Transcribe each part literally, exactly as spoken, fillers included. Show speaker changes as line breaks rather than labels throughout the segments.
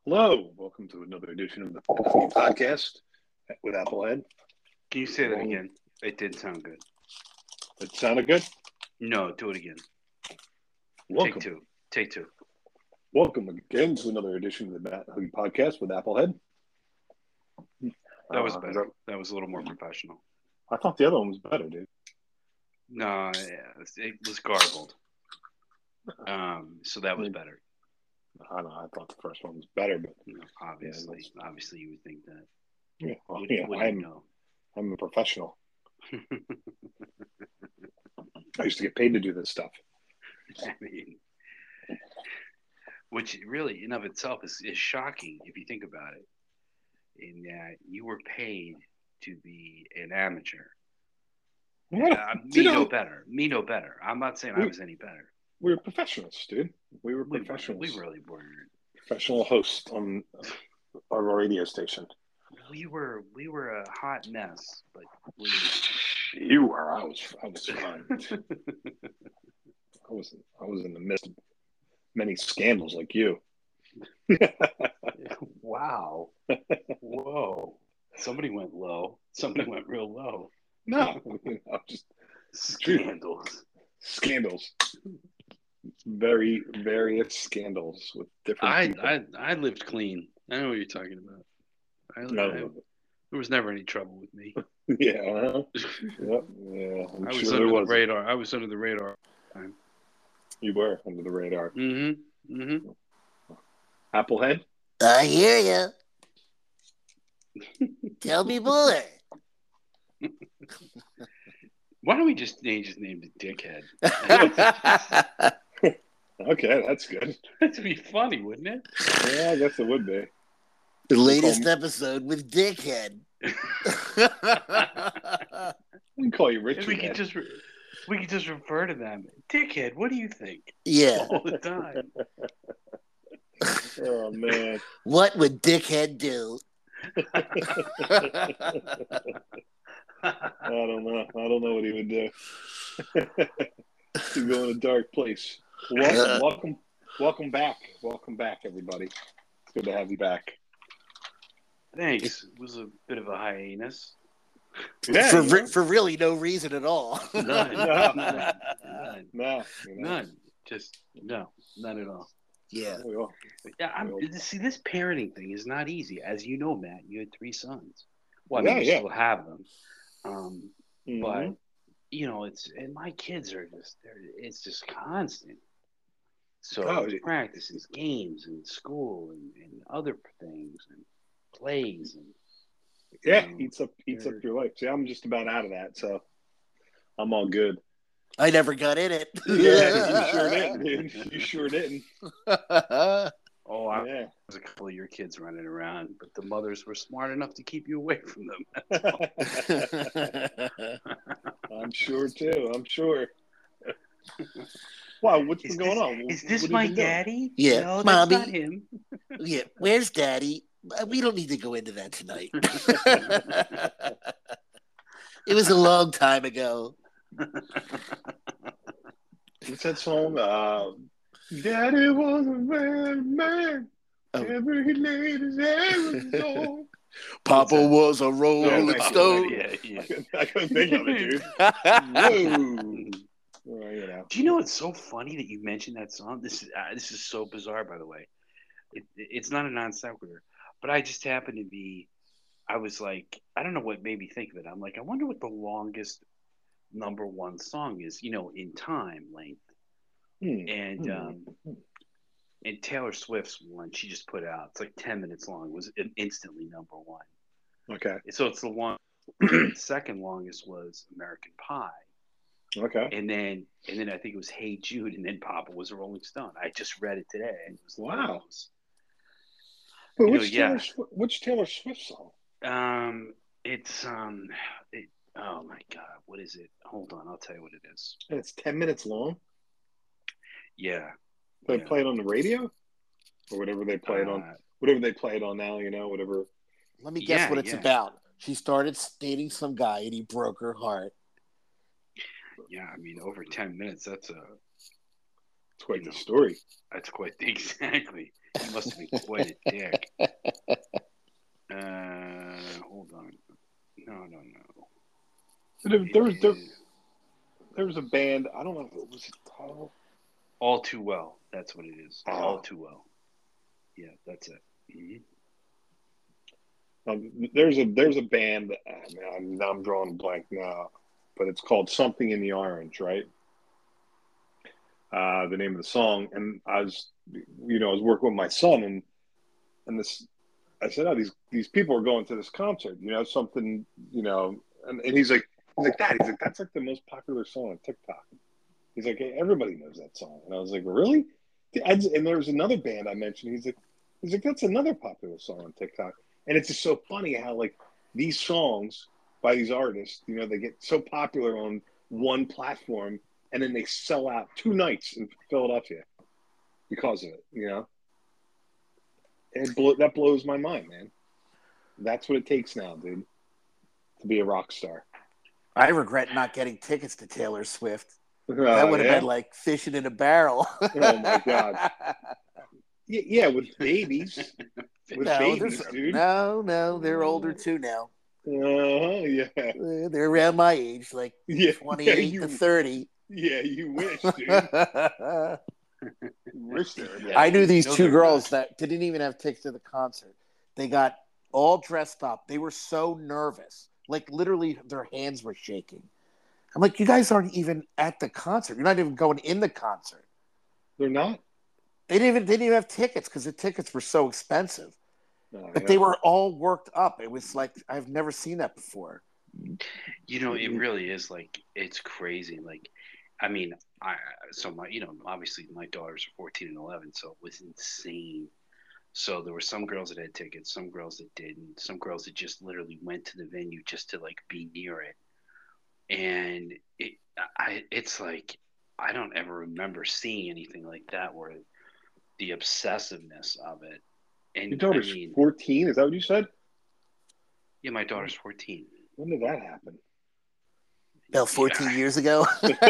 Hello, welcome to another edition of the podcast with Applehead.
Can you say that again? It did sound good.
It sounded good?
No, do it again.
Welcome.
Take two. Take two.
Welcome again to another edition of the Bat Hoodie podcast with Applehead.
That was
Uh,
better.
that-
That was a little more professional.
I thought the other one was better, dude.
No, yeah, it was garbled. Um, so that was better.
I don't know. I thought the first one was better, but
You know, obviously,
Yeah,
obviously, you would think that.
yeah, well,
What,
yeah
what do you
I'm
know?
I'm a professional. I used to get paid to do this stuff.
I mean, which really, in of itself, is, is shocking if you think about it. In that you were paid to be an amateur.
What?
Uh, me
You know,
no better. Me no better. I'm not saying I
We-
was any better.
we were professionals, dude. We were
We,
professionals.
we really weren't.
Professional hosts on our radio station.
We were we were a hot mess, but we.
You were. I was. I was fine. I was. I was in the midst of many scandals like you.
Wow. Whoa. Somebody went low. Somebody went real low.
No, you know, just
Scandals.
scandals. Very various scandals with different
I,
people.
I I lived clean. I know what you're talking about. I,
No,
I, there was never any trouble with me.
yeah, uh-huh. Yep, yeah. I'm
I was
sure
under
there
the
was.
radar. I was under the radar.
You were under the radar.
Mm-hmm. Mm-hmm.
Applehead.
I hear you. Tell me more.
Why don't we just name just name the dickhead?
Okay, that's good.
That'd be funny, wouldn't it?
Yeah, I guess it would be.
The latest episode with Dickhead.
We can call you
If
Richard.
we could
Head.
just re- we could just refer to them, dickhead. What do you think?
Yeah.
All the time.
Oh man.
What would Dickhead do?
I don't know. I don't know what he would do. To go in a dark place. Welcome, welcome, welcome back. Welcome back, everybody. It's good to have you back.
Thanks. It was a bit of a hiatus.
Yeah,
for,
you know?
re- for really no reason at all.
None.
No.
None. None.
No, you know.
None. Just no. None at all.
Yeah.
We all-
But yeah, I'm,
Well-
see, this parenting thing is not easy. As you know, Matt, you had three sons. Well, I mean,
Yeah,
you
yeah.
still have them. Um,
Mhm.
But, you know, it's, and my kids are just, they're, it's just constant. So
Oh,
it's
yeah.
practices, games, and school, and, and other things, and plays, and
yeah,
um,
eats up eats up
they're-
your life. See, I'm just about out of that, so I'm all good.
I never got in it.
Yeah, you sure didn't, dude. You sure didn't.
oh, I
Yeah.
was a couple of your kids running around, but the mothers were smart enough to keep you away from them.
I'm sure too. I'm sure. Wow, what's
Is
been going
this-
on?
Is
What
this
have you
my
been doing?
daddy?
Yeah,
no, that's
Mommy.
not him.
Yeah. Where's Daddy? Uh, We don't need to go into that tonight. It was a long time ago.
What's that song? Uh, Daddy was a bad man.
Oh.
Ever he laid his head was gold.
Papa
that?
was a Rolling
thank you.
Stone.
Yeah, yeah.
I couldn't, I couldn't think of it, dude. Whoa. Well, you know.
Do you know it's so funny that you mentioned that song? This is uh, this is so bizarre, by the way. It, it's not a non sequitur, but I just happened to be. I was like, I don't know what made me think of it. I'm like, I wonder what the longest number one song is, you know, in time length.
Hmm.
And
Hmm.
um, and Taylor Swift's one she just put out. It's like ten minutes long. Was instantly number one.
Okay.
So it's the one. The second longest was American Pie.
Okay.
And then, and then I think it was Hey Jude, and then Papa was a Rolling Stone. I just read it today. And it was
Wow.
those.
But
You know,
which
yeah.
Taylor Swift, which Taylor Swift song?
Um, it's um, it, oh my God, what is it? Hold on, I'll tell you what it is.
And it's ten minutes long.
Yeah,
They
yeah.
play it on the radio, or whatever they play it on.
Uh,
Whatever they play it on now, you know, whatever.
Let me guess
Yeah,
what it's
yeah.
about. She started dating some guy and he broke her heart.
yeah, I mean, over ten minutes. That's a
It's quite
You
the
know.
story.
that's quite exactly. He must have been quite a dick. Uh, hold on. No, no, no.
There, there was there, there was a band. I don't know if it was called
All Too Well. That's what it is.
Oh.
All Too Well. Yeah, that's it. Mm-hmm.
Um, there's a there's a band. Uh, I'm now I'm drawing a blank now, but it's called Something in the Orange, right? Uh, the name of the song. And I was, you know, I was working with my son, and and this, I said, oh, these these people are going to this concert. You know, something, you know, and, and he's like, he's like, Dad, he's like, that's like the most popular song on TikTok. He's like, hey, everybody knows that song. And I was like, really? And there was another band I mentioned. He's like, he's like, that's another popular song on TikTok. And it's just so funny how like these songs by these artists, you know, they get so popular on one platform and then they sell out two nights in Philadelphia because of it, you know? It blow, that blows my mind, man. That's what it takes now, dude, to be a rock star.
I regret not getting tickets to Taylor Swift.
Uh,
That would have
yeah?
been like fishing in a barrel.
Oh, my God. Yeah, yeah, with babies. With
no,
babies,
there's-
dude.
no, no, they're older too now.
Uh-huh, yeah.
Uh, They're around my age, like
Yeah,
twenty-eight
yeah, you,
to thirty.
Yeah, you wish, dude.
I
You wish they were that.
knew these
No,
two
they're
girls
not.
that didn't even have tickets to the concert. They got all dressed up. They were so nervous. Like literally their hands were shaking. I'm like, you guys aren't even at the concert. You're not even going in the concert.
They're not?
They didn't even they didn't even have tickets because the tickets were so expensive.
No,
But
yeah.
they were all worked up. It was like I've never seen that before.
You know, it really is like it's crazy. Like, I mean, I so my you know obviously my daughters are fourteen and eleven, so it was insane. So there were some girls that had tickets, some girls that didn't, some girls that just literally went to the venue just to like be near it. And it, I, it's like I don't ever remember seeing anything like that where the obsessiveness of it. And
Your daughter's
I mean,
fourteen? Is that what you said?
yeah, my daughter's fourteen.
When did that happen?
About fourteen
Yeah.
years ago.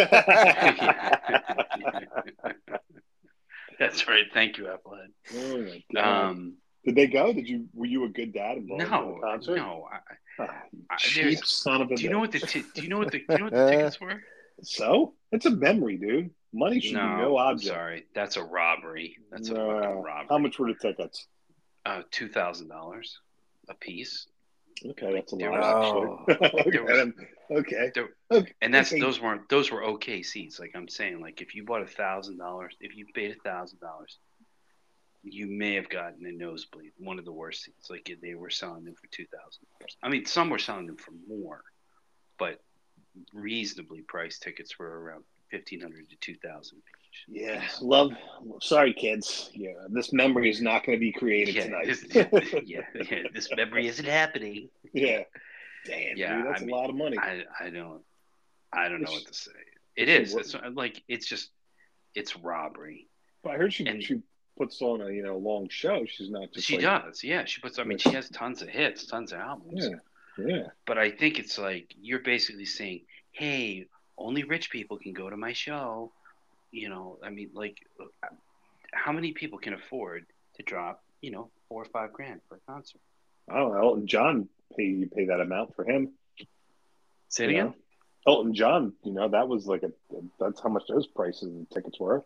That's right. Thank you, Applehead.
Oh my God.
Um,
Did they go? Did you? Were you a good dad involved in
no,
the concert?
no. I,
Ah, you
I-
cheap
there's-
son of a
do you know
bitch.
what the ti- do you know what the do you know what the tickets were?
So it's a memory, dude. Money should
No,
be no
I'm
object.
sorry. That's a robbery. That's a
No.
fucking robbery.
How much were the tickets?
Uh, two thousand dollars a piece.
Okay, that's a
There
lot.
was-
actually. okay,
there was-
then- okay.
there-
okay.
And that's
okay.
those weren't those were okay seats. Like I'm saying, like if you bought a thousand dollars, if you paid a thousand dollars, you may have gotten a nosebleed, one of the worst seats. Like they were selling them for two thousand dollars. I mean, some were selling them for more, but reasonably priced tickets were around fifteen hundred to two thousand each.
Yeah, love. Sorry, kids. Yeah, this memory is not going to be created
Yeah,
tonight.
this, yeah, yeah, this memory isn't happening.
yeah. Damn,
Yeah,
dude, that's
I
a
mean,
lot of money.
I, I don't, I don't know
It's-
what to say. It
it's
is.
a-
It's like it's just, it's robbery.
But I heard she
and-
she puts on a you know long show. She's not just
She
like,
does, yeah. She puts. I mean, she has tons of hits, tons of albums.
Yeah, yeah.
But I think it's like you're basically saying, "Hey, only rich people can go to my show." You know, I mean, like, how many people can afford to drop, you know, four or five grand for a concert?
I don't know. Elton John pay you pay that amount for him.
Say it
you
again.
know? Elton John, you know, that was like a that's how much those prices and tickets were.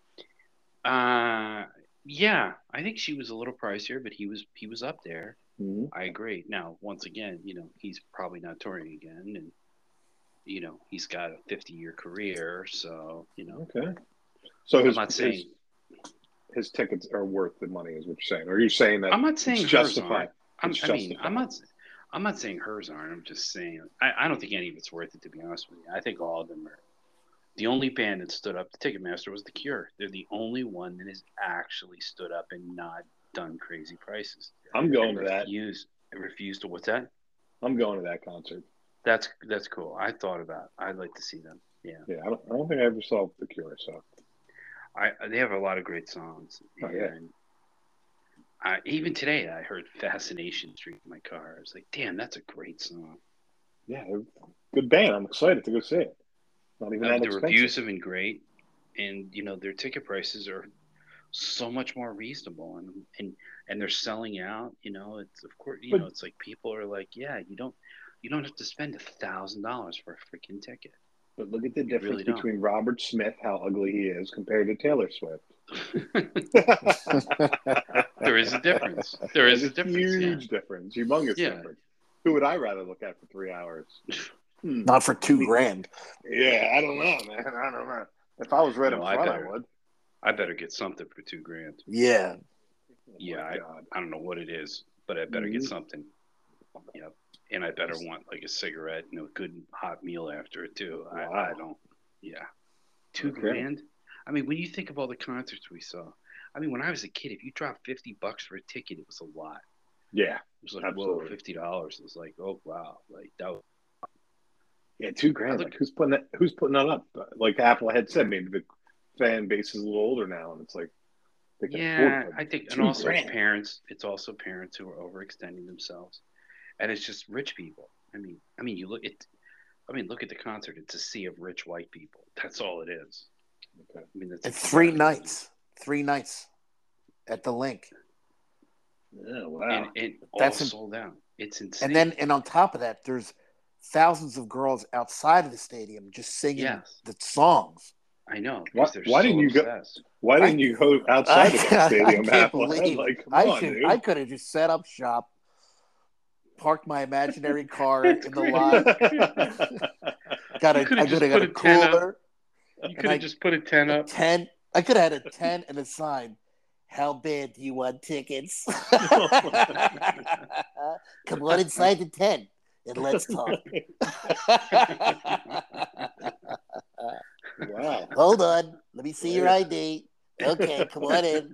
Uh, yeah, I think she was a little pricier, but he was he was up there.
Mm-hmm.
I agree. Now, once again, you know, he's probably not touring again, and you know, he's got a fifty-year career, so you know.
Okay. So
I'm
his,
not
his
saying
his tickets are worth the money, is what you're saying. Or are you saying that
I'm not saying
it's
hers
justified?
aren't. I'm,
It's
I mean, I'm
justified.
not. I'm not saying hers aren't. I'm just saying I, I don't think any of it's worth it. To be honest with you, I think all of them are. The only band that stood up to Ticketmaster was The Cure. They're the only one that has actually stood up and not done crazy prices.
I'm going
and
to that.
refused, refused to what's that?
I'm going to that concert.
That's that's cool. I thought about it. I'd like to see them. Yeah,
Yeah, I don't, I don't think I ever saw The Cure. So
I they have a lot of great songs.
Oh, yeah.
And I, even today, I heard "Fascination Street" in my car. I was like, "Damn, that's a great song."
yeah, good band. I'm excited to go see it. Not even
Uh,
that
the
expensive.
reviews have been great, and you know their ticket prices are so much more reasonable, and and and they're selling out. You know, it's of course, you
But
know, it's like people are like, yeah, you don't you don't have to spend a thousand dollars for a freaking ticket.
but look at the
You
difference
really don't.
between Robert Smith, how ugly he is, compared to Taylor Swift.
There is a difference. There is
There's
a difference.
Huge difference, humongous
Yeah.
difference. Who would I rather look at for three hours? Hmm.
Not for two grand.
Yeah, I don't know, man. I don't know. If I was right
No,
up
I
front, I,
better.
would.
I better get something for two grand.
Yeah.
Yeah,
Oh, my
I,
God.
I don't know what it is, but I better get
Mhm.
something. Yep. And I better want like a cigarette and a good hot meal after it too. I,
Wow.
I don't. Yeah. Two
Okay.
grand. I mean, when you think of all the concerts we saw, I mean, when I was a kid, if you dropped fifty bucks for a ticket, it was a lot.
Yeah,
It was like,
absolutely.
whoa, fifty dollars. It was like, oh wow, like that. Was,
Yeah, two grand.
look-
Like, who's putting that? Who's putting that up? Like Apple had said, maybe the fan base is a little older now, and it's like they can
yeah,
afford
I think, and
two
also
grand.
it's parents. It's also parents who are overextending themselves, and it's just rich people. I mean, I mean, you look at, I mean, look at the concert. It's a sea of rich white people. That's all it is.
Okay.
I mean, that's
It's three
exactly what it is.
nights. Three nights at the Link.
Yeah, wow.
and it all
That's in-
sold out. It's insane.
And then, and on top of that, there's thousands of girls outside of the stadium just singing
Yes.
the songs.
I know.
Why-
Because they're
why
so
didn't you go-
obsessed.
Why didn't
I-
you go outside of
I-
that stadium?
I can't
Apple?
believe-
Like, come
I
on,
should.
dude.
I could have just set up shop, parked my imaginary car in
That's
the
great.
lot. Got a.
You could've
I
just
could have
put
got a
a tent up.
cooler,
You could
I-
have just put a tent
a
up.
tent. I could have had a tent and a sign. How bad do you want tickets? Come on inside the tent and let's talk.
Wow.
Hold on. Let me see your I D. Okay, come on in.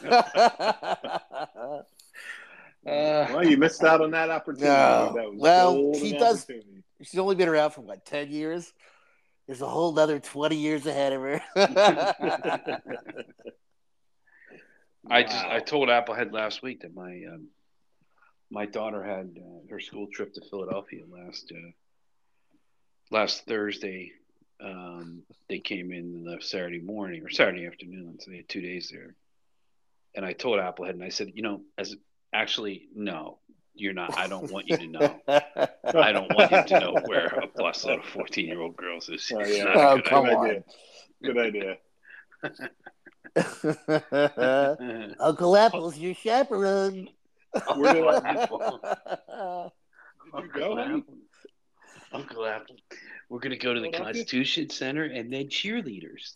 Well, you missed out on that opportunity.
No.
That was
Well,
golden
she does-
opportunity.
She's only been around for what, ten years? There's a whole other twenty years ahead of her.
I just I
Wow.
told Applehead last week that my um, my daughter had uh, her school trip to Philadelphia last uh, last Thursday. Um, they came in the Saturday morning or Saturday afternoon, so they had two days there. And I told Applehead, and I said, you know, as actually no, you're not. I don't want you to know. I don't want him to know where a busload of fourteen-year-old girls is.
Oh,
It's
yeah.
not a
Oh,
good
come
idea.
Good idea. Good idea.
Uncle Apple's your chaperone.
Where did
Wonderful.
Did you go, honey?
Uncle Apple. We're gonna go to the
Philadelphia?
Constitution Center and then cheerleaders.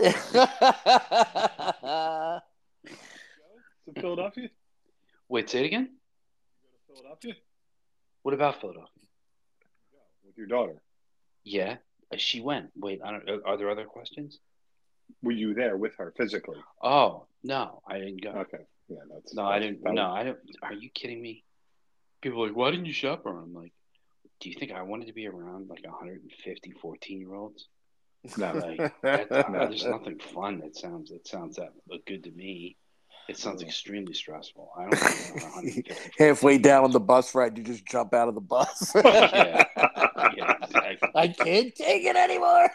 To Philadelphia?
Wait, say it again.
Go to Philadelphia?
What about Philadelphia?
With your daughter.
Yeah, uh, she went. Wait, I don't. Are there other questions?
Were you there with her physically?
Oh no, I didn't go.
Okay. Yeah, that's
No, I didn't.
that
No,
was-
I don't. Are you kidding me? People are like, why didn't you chaperone? I'm like, do you think I wanted to be around like one hundred fifty fourteen year olds?
No.
Like, that, uh,
No.
there's nothing fun that sounds that sounds that good to me. It sounds
Yeah.
extremely stressful. I don't think one hundred fifty.
Halfway down on the bus ride, you just jump out of the bus.
Yeah, yeah, exactly.
I can't take it anymore.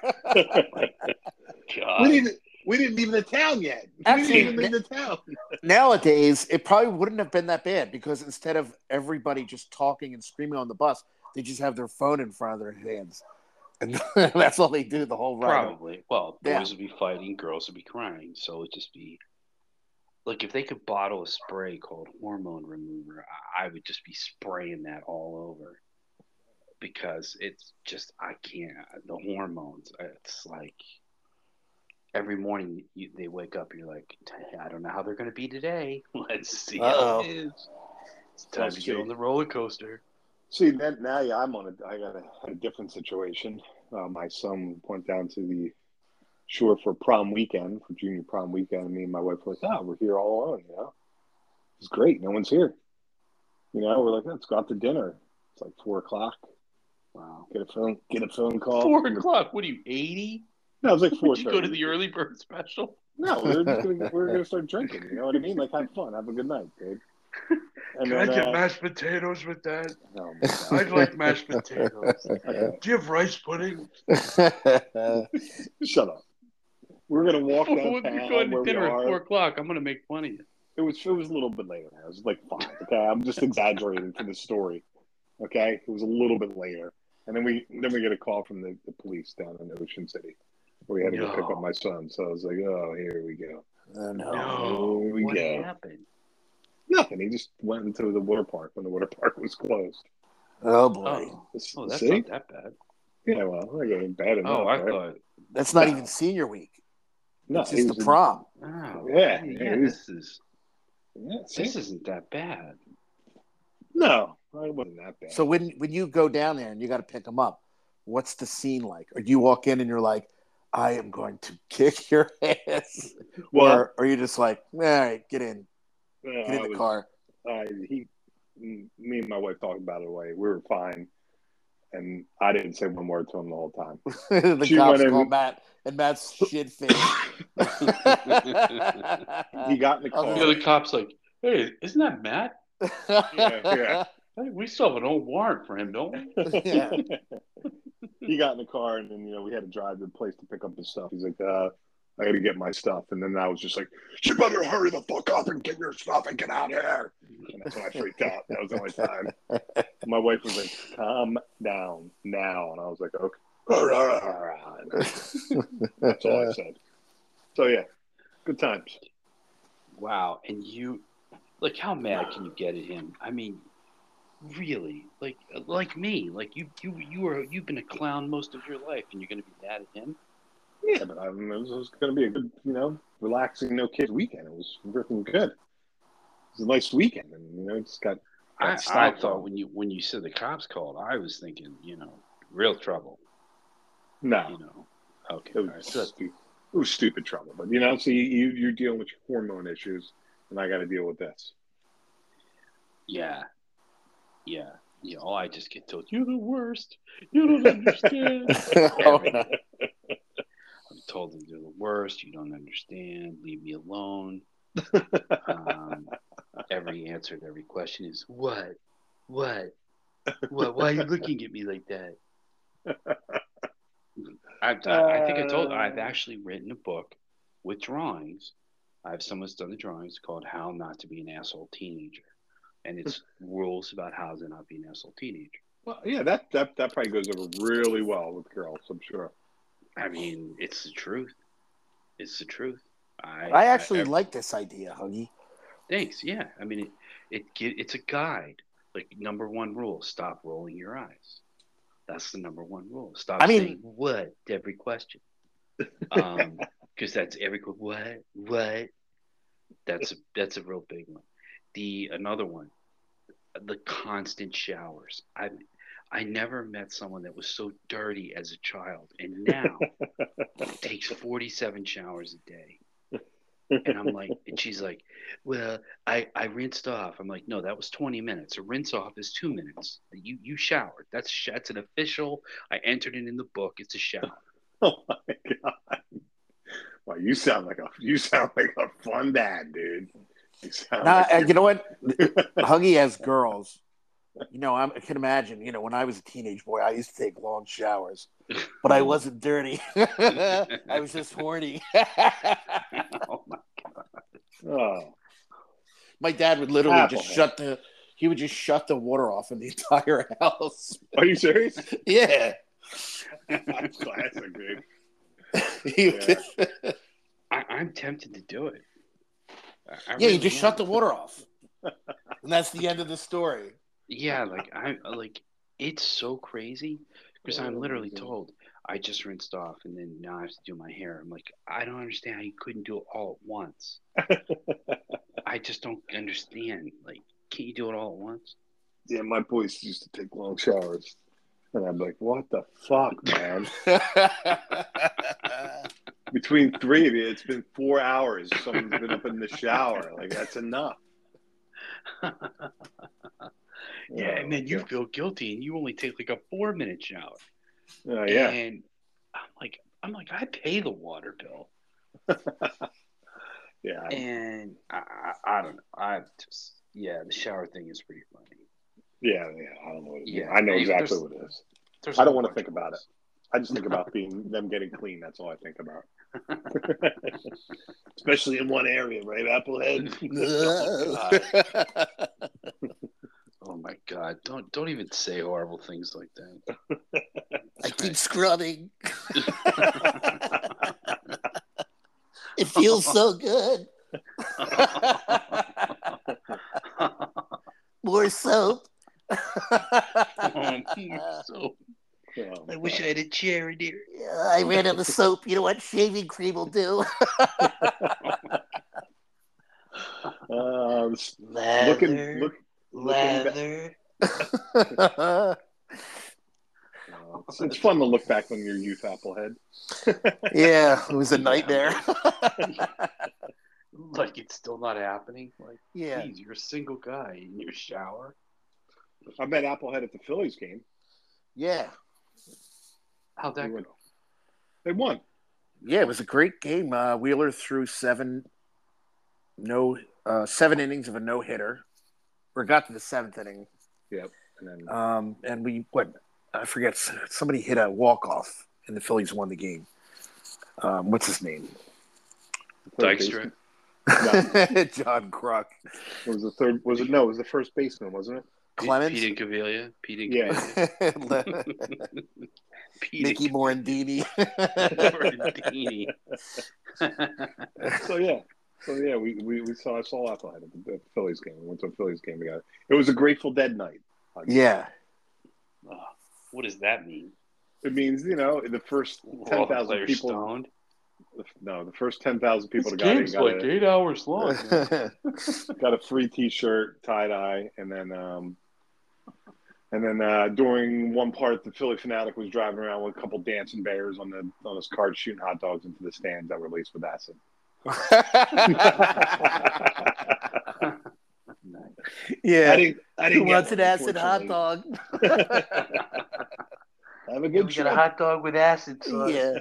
God.
we didn't. We didn't leave the town yet. We
Actually,
didn't even leave the town.
Nowadays, it probably wouldn't have been that bad because instead of everybody just talking and screaming on the bus, they just have their phone in front of their hands. And that's all they do the whole ride.
Probably. Well, boys
Yeah.
would be fighting, girls would be crying. So it'd just be like if they could bottle a spray called hormone remover, I, I would just be spraying that all over because it's just I can't. The hormones. It's like every morning you, they wake up. You're like, I don't know how they're going to be today. Let's see
Uh-oh.
how it is. It's time
Let's
to get
see.
on the roller coaster.
See, that now, yeah, I'm on a. I got a, a different situation. Uh, my son went down to the shore for prom weekend, for junior prom weekend. And me and my wife were like, "Oh, we're here all alone." You know, it's great. No one's here. You know, we're like, "Let's go out to dinner." It's like four o'clock.
Wow.
Get a phone. Get a phone call.
Four o'clock. What are you, eighty?
No, it was like four
Would you go to
thirty.
the early bird special?
No, we were just gonna, we were gonna start drinking. You know what I mean? Like, have fun, have a good night, dude. And
Can I
then,
get
uh,
mashed potatoes with that?
oh my God.
I'd like mashed potatoes.
Okay,
Do you have rice pudding?
shut up. we were gonna walk
We're
downtown
going to
where we
dinner at
are.
four o'clock. I'm gonna make fun of you.
It was it was a little bit later. It was like five. Okay, I'm just exaggerating for the story. Okay, it was a little bit later, and then we then we get a call from the, the police down in Ocean City, where we had to go pick up
No.
my son. So I was like, oh, here we go.
Oh, no.
No.
Here we
What
go.
happened?
Nothing. He just went into the water park when the water park was closed.
Oh, boy.
Oh, oh that's
See?
not that bad.
Yeah, well, I got it bad enough.
Oh, I
right?
thought.
That's not
No.
even senior week.
No,
It's
he
just
was
the
in-
prom.
Oh,
Yeah,
yeah.
yeah, he was-
this is
Yeah, see?
this isn't that bad.
No, it wasn't that bad.
So when, when you go down there and you got to pick them up, what's the scene like? Or do you walk in and you're like, I am going to kick your ass?
well,
or are you just like, all right, get in.
uh,
Get in
I
the
was-
car.
I, he, me and my wife talked about it away. We were fine, and I didn't say one word to him the whole time.
the
She
cops
went in-
call Matt, and Matt's shit faced.
He got in the
Oh,
car.
You know, the cop's like, hey, isn't that Matt?
Yeah, yeah.
Hey, we still have an old warrant for him, don't we?
Yeah.
He got in the car, and then you know we had to drive to the place to pick up his stuff. He's like, uh, I got to get my stuff, and then I was just like, you better hurry the fuck up and get your stuff and get out of here. And that's when I freaked out. That was the only time. My wife was like, calm down now, and I was like, okay. That's all I said. So yeah, good times.
Wow. And you, like, how mad can you get at him? I mean, really, like, like me, like you, you, you were, you've been a clown most of your life, and you're going to be mad at him.
Yeah, but I mean, it was, was going to be a good, you know, relaxing, no kids weekend. It was freaking good. It was a nice weekend, and you know, just got. got
I, I
stopped
thought
on.
when you when you said the cops called, I was thinking, you know, real trouble.
No,
You know, okay,
it was
all right, so that's-
stupid. It was stupid trouble, but you know, so you, you you're dealing with your hormone issues, and I got to deal with this.
yeah, yeah, you know, I just get told you're the worst. You don't understand.
Oh, no.
I'm told that you're the worst. You don't understand. Leave me alone. Um, every answer to every question is what, what, what? Why are you looking at me like that? I, I, I think I told. I've actually written a book with drawings. I have someone who's done the drawings called "How Not to Be an Asshole Teenager," and it's rules about how to not be an asshole teenager.
Well, yeah, that that that probably goes over really well with girls, I'm sure.
I mean, it's the truth. It's the truth. I,
I actually
I,
like this idea, Huggy.
Thanks. Yeah. I mean, it, it get it's a guide. Like number one rule: stop rolling your eyes. That's the number one rule. Stop
I mean-
saying what to every question. Um, because that's every que- what what. That's a, that's a real big one. The another one, the constant showers. I I never met someone that was so dirty as a child, and now takes forty-seven showers a day. And I'm like, and she's like, well, I, I rinsed off. I'm like, no, that was twenty minutes. A rinse off is two minutes. You you showered. That's that's an official. I entered it in the book. It's a shower.
Oh my god! Well, you sound like a you sound like a fun dad, dude. You sound
Nah,
like
uh, you know what? Huggy has girls. You know, I'm, I can imagine, you know, when I was a teenage boy, I used to take long showers, but I wasn't dirty. I was just horny.
Oh my.
oh,
My dad would literally
Apple
just
head.
shut the, he would just shut the water off in the entire house.
are you serious?
Yeah.
That's classic, dude.
He would
Yeah.
just-
I, I'm tempted to do it. I, I
yeah,
really
you just
am.
shut the water off. And that's the end of the story.
Yeah, like I like it's so crazy because I'm literally told I just rinsed off and then now I have to do my hair. I'm like, I don't understand how you couldn't do it all at once. I just don't understand. Like, can't you do it all at once?
Yeah, my boys used to take long showers, and I'm like, what the fuck, man? Between three of you, it's been four hours. Someone's been up in the shower. Like that's enough.
Yeah, and then you
yeah.
feel guilty and you only take like a four minute shower.
Uh, yeah.
And I'm like, I'm like, I pay the water bill.
Yeah. I-
And I, I, I don't know. I just, yeah, the shower thing is pretty funny.
Yeah, yeah. I don't know what it is.
Yeah,
I know
there's-
exactly what it is.
There's
I
a
don't
whole
wanna
bunch
think
of
about
rules.
I just think about being them getting clean. That's all I think about. Especially in one area, right? Applehead.
Oh, Oh my God! Don't don't even say horrible things like that.
I keep scrubbing. It feels so good. More soap.
Oh, so,
Oh,
I wish I had a chair in here.
Yeah, I ran out of soap. You know what shaving cream will do?
Uh,
Leather,
looking, look, looking back,
leather.
uh, it's, it's fun to look back on your youth, Applehead.
Yeah, it was a
Yeah,
nightmare.
Like it's still not happening. Like,
Yeah.
please, you're a single guy in your shower.
I met Applehead at the Phillies game.
Yeah.
How'd that
We went-
go?
They won.
Yeah, it was a great game. Uh, Wheeler threw seven no uh, seven innings of a no hitter. Or got to the seventh inning.
Yep. And then
Um, and we what I forget somebody hit a walk off and the Phillies won the game. Um, what's his name?
third
Dykstra.
baseman.
John Kruk.
It was the third. Was it no? It was the first baseman, wasn't it?
Clemens.
Pete Incaviglia. Pete
Yeah.
Incaviglia. Pete
Mickey Morandini.
Morandini.
So yeah. So yeah, we, we, we saw I saw Applehead at the, at the Phillies game. We went to a Phillies game together. It was a Grateful Dead night.
Yeah.
Oh, what does that mean?
It means you know the first ten thousand people.
Stoned?
No, the first ten thousand people
This
that got in
game's
got
like
a,
eight hours long.
got a free T-shirt, tie dye, and then um, and then uh, during one part, the Philly Fanatic was driving around with a couple dancing bears on the on his cart, shooting hot dogs into the stands that were laced with acid.
Yeah.
I didn't. I didn't
Who
get
wants
one,
an acid hot
unfortunately.
dog?
Have a
Yeah,
good
we
trip.
got a hot dog with acid sauce.
Yeah.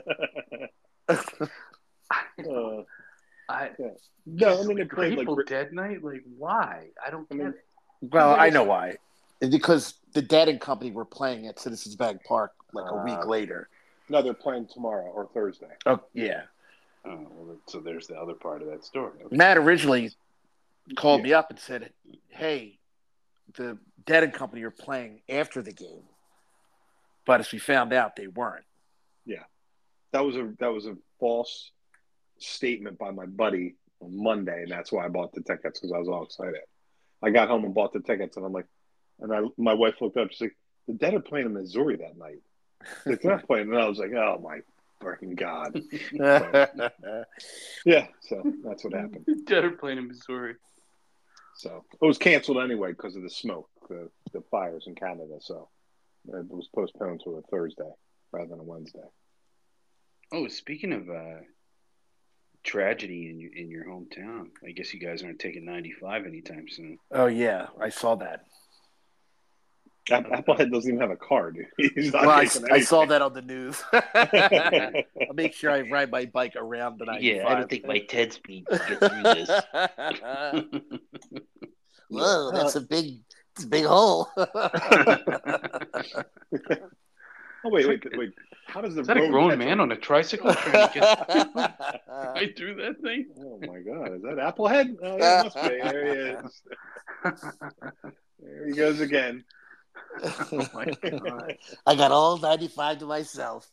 Uh,
I,
yeah. No, I mean they played like
Grateful Dead night. Like, why? I don't
I
get
mean,
it.
Well, I know why. It's because the Dead and Company were playing at Citizens Bank Park like a
Uh,
week later.
no, they're playing tomorrow or Thursday.
Oh, yeah.
Oh, well, so there's the other part of that story. Okay.
Matt originally called
Yeah.
me up and said, "Hey, the Dead and Company are playing after the game," but as we found out, they weren't.
That was a that was a false statement by my buddy on Monday, and that's why I bought the tickets because I was all excited. I got home and bought the tickets, and I'm like, and I my wife looked up, she's like, "The Dead are playing in Missouri that night. It's not playing," and I was like, "Oh my freaking god!" So, yeah, so that's what happened.
Dead are playing in Missouri.
So it was canceled anyway because of the smoke, the the fires in Canada. So it was postponed to a Thursday rather than a Wednesday.
Oh, speaking of uh, tragedy in your in your hometown, I guess you guys aren't taking ninety-five anytime soon.
Oh yeah, I saw that.
App- Applehead doesn't even have a car, dude. He's not
Well, I,
taking
I saw
anything.
that on the news. I'll make sure I ride my bike around the ninety-five.
Yeah, I don't think my ten speed can get through this.
Whoa, that's a big, it's a big hole.
Oh wait, wait, wait. How does the
Is that a
road
grown
catch
man
up?
on a tricycle trying to get right through that thing?
Oh my god, is that Applehead? Oh yeah, it must be. There he is. There he goes again.
Oh my god!
I got all ninety-five to myself.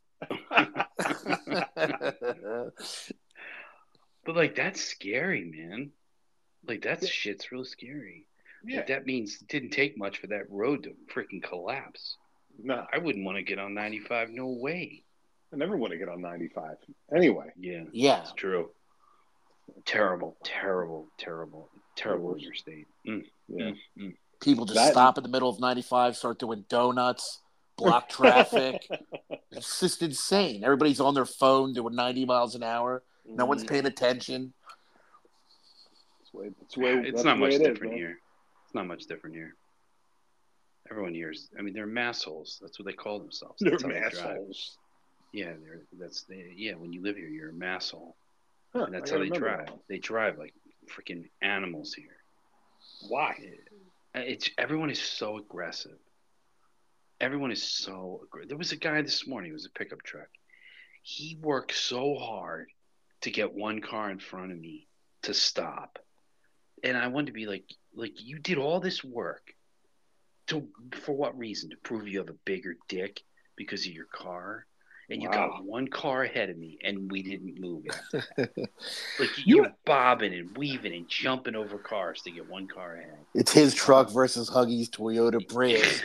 But like that's scary, man. Like that shit's real scary.
Yeah.
Like, that means it didn't take much for that road to freaking collapse.
No,
I wouldn't want to get on ninety-five. No way.
I never want to get on ninety-five. Anyway.
Yeah,
Yeah.
it's true. Terrible, terrible, terrible, terrible interstate. Mm,
Yeah.
mm, mm.
People just
That-
stop in the middle of ninety-five, start doing donuts, block traffic. It's just insane. Everybody's on their phone doing ninety miles an hour. No one's paying attention.
It's, way, it's, way,
It's
that's
not
the way
much
it is,
different
man.
here. It's not much different here. Everyone here is. I mean, they're massholes. That's what they call themselves.
They're
That's how they drive.
assholes.
Yeah, they're. That's the. Yeah, when you live here, you're a masshole.
Huh,
And that's
I
how
gotta
they
remember
drive.
that one.
They drive like freaking animals here.
Why?
It's everyone is so aggressive. Everyone is so aggressive. There was a guy this morning. It was a pickup truck. He worked so hard to get one car in front of me to stop. And I wanted to be like, like you did all this work to for what reason? To prove you have a bigger dick because of your car? And you
Wow.
got one car ahead of me, and we didn't move after that. Like
You-
you're bobbing and weaving and jumping over cars to get one car ahead.
It's his truck versus Huggy's Toyota Prius.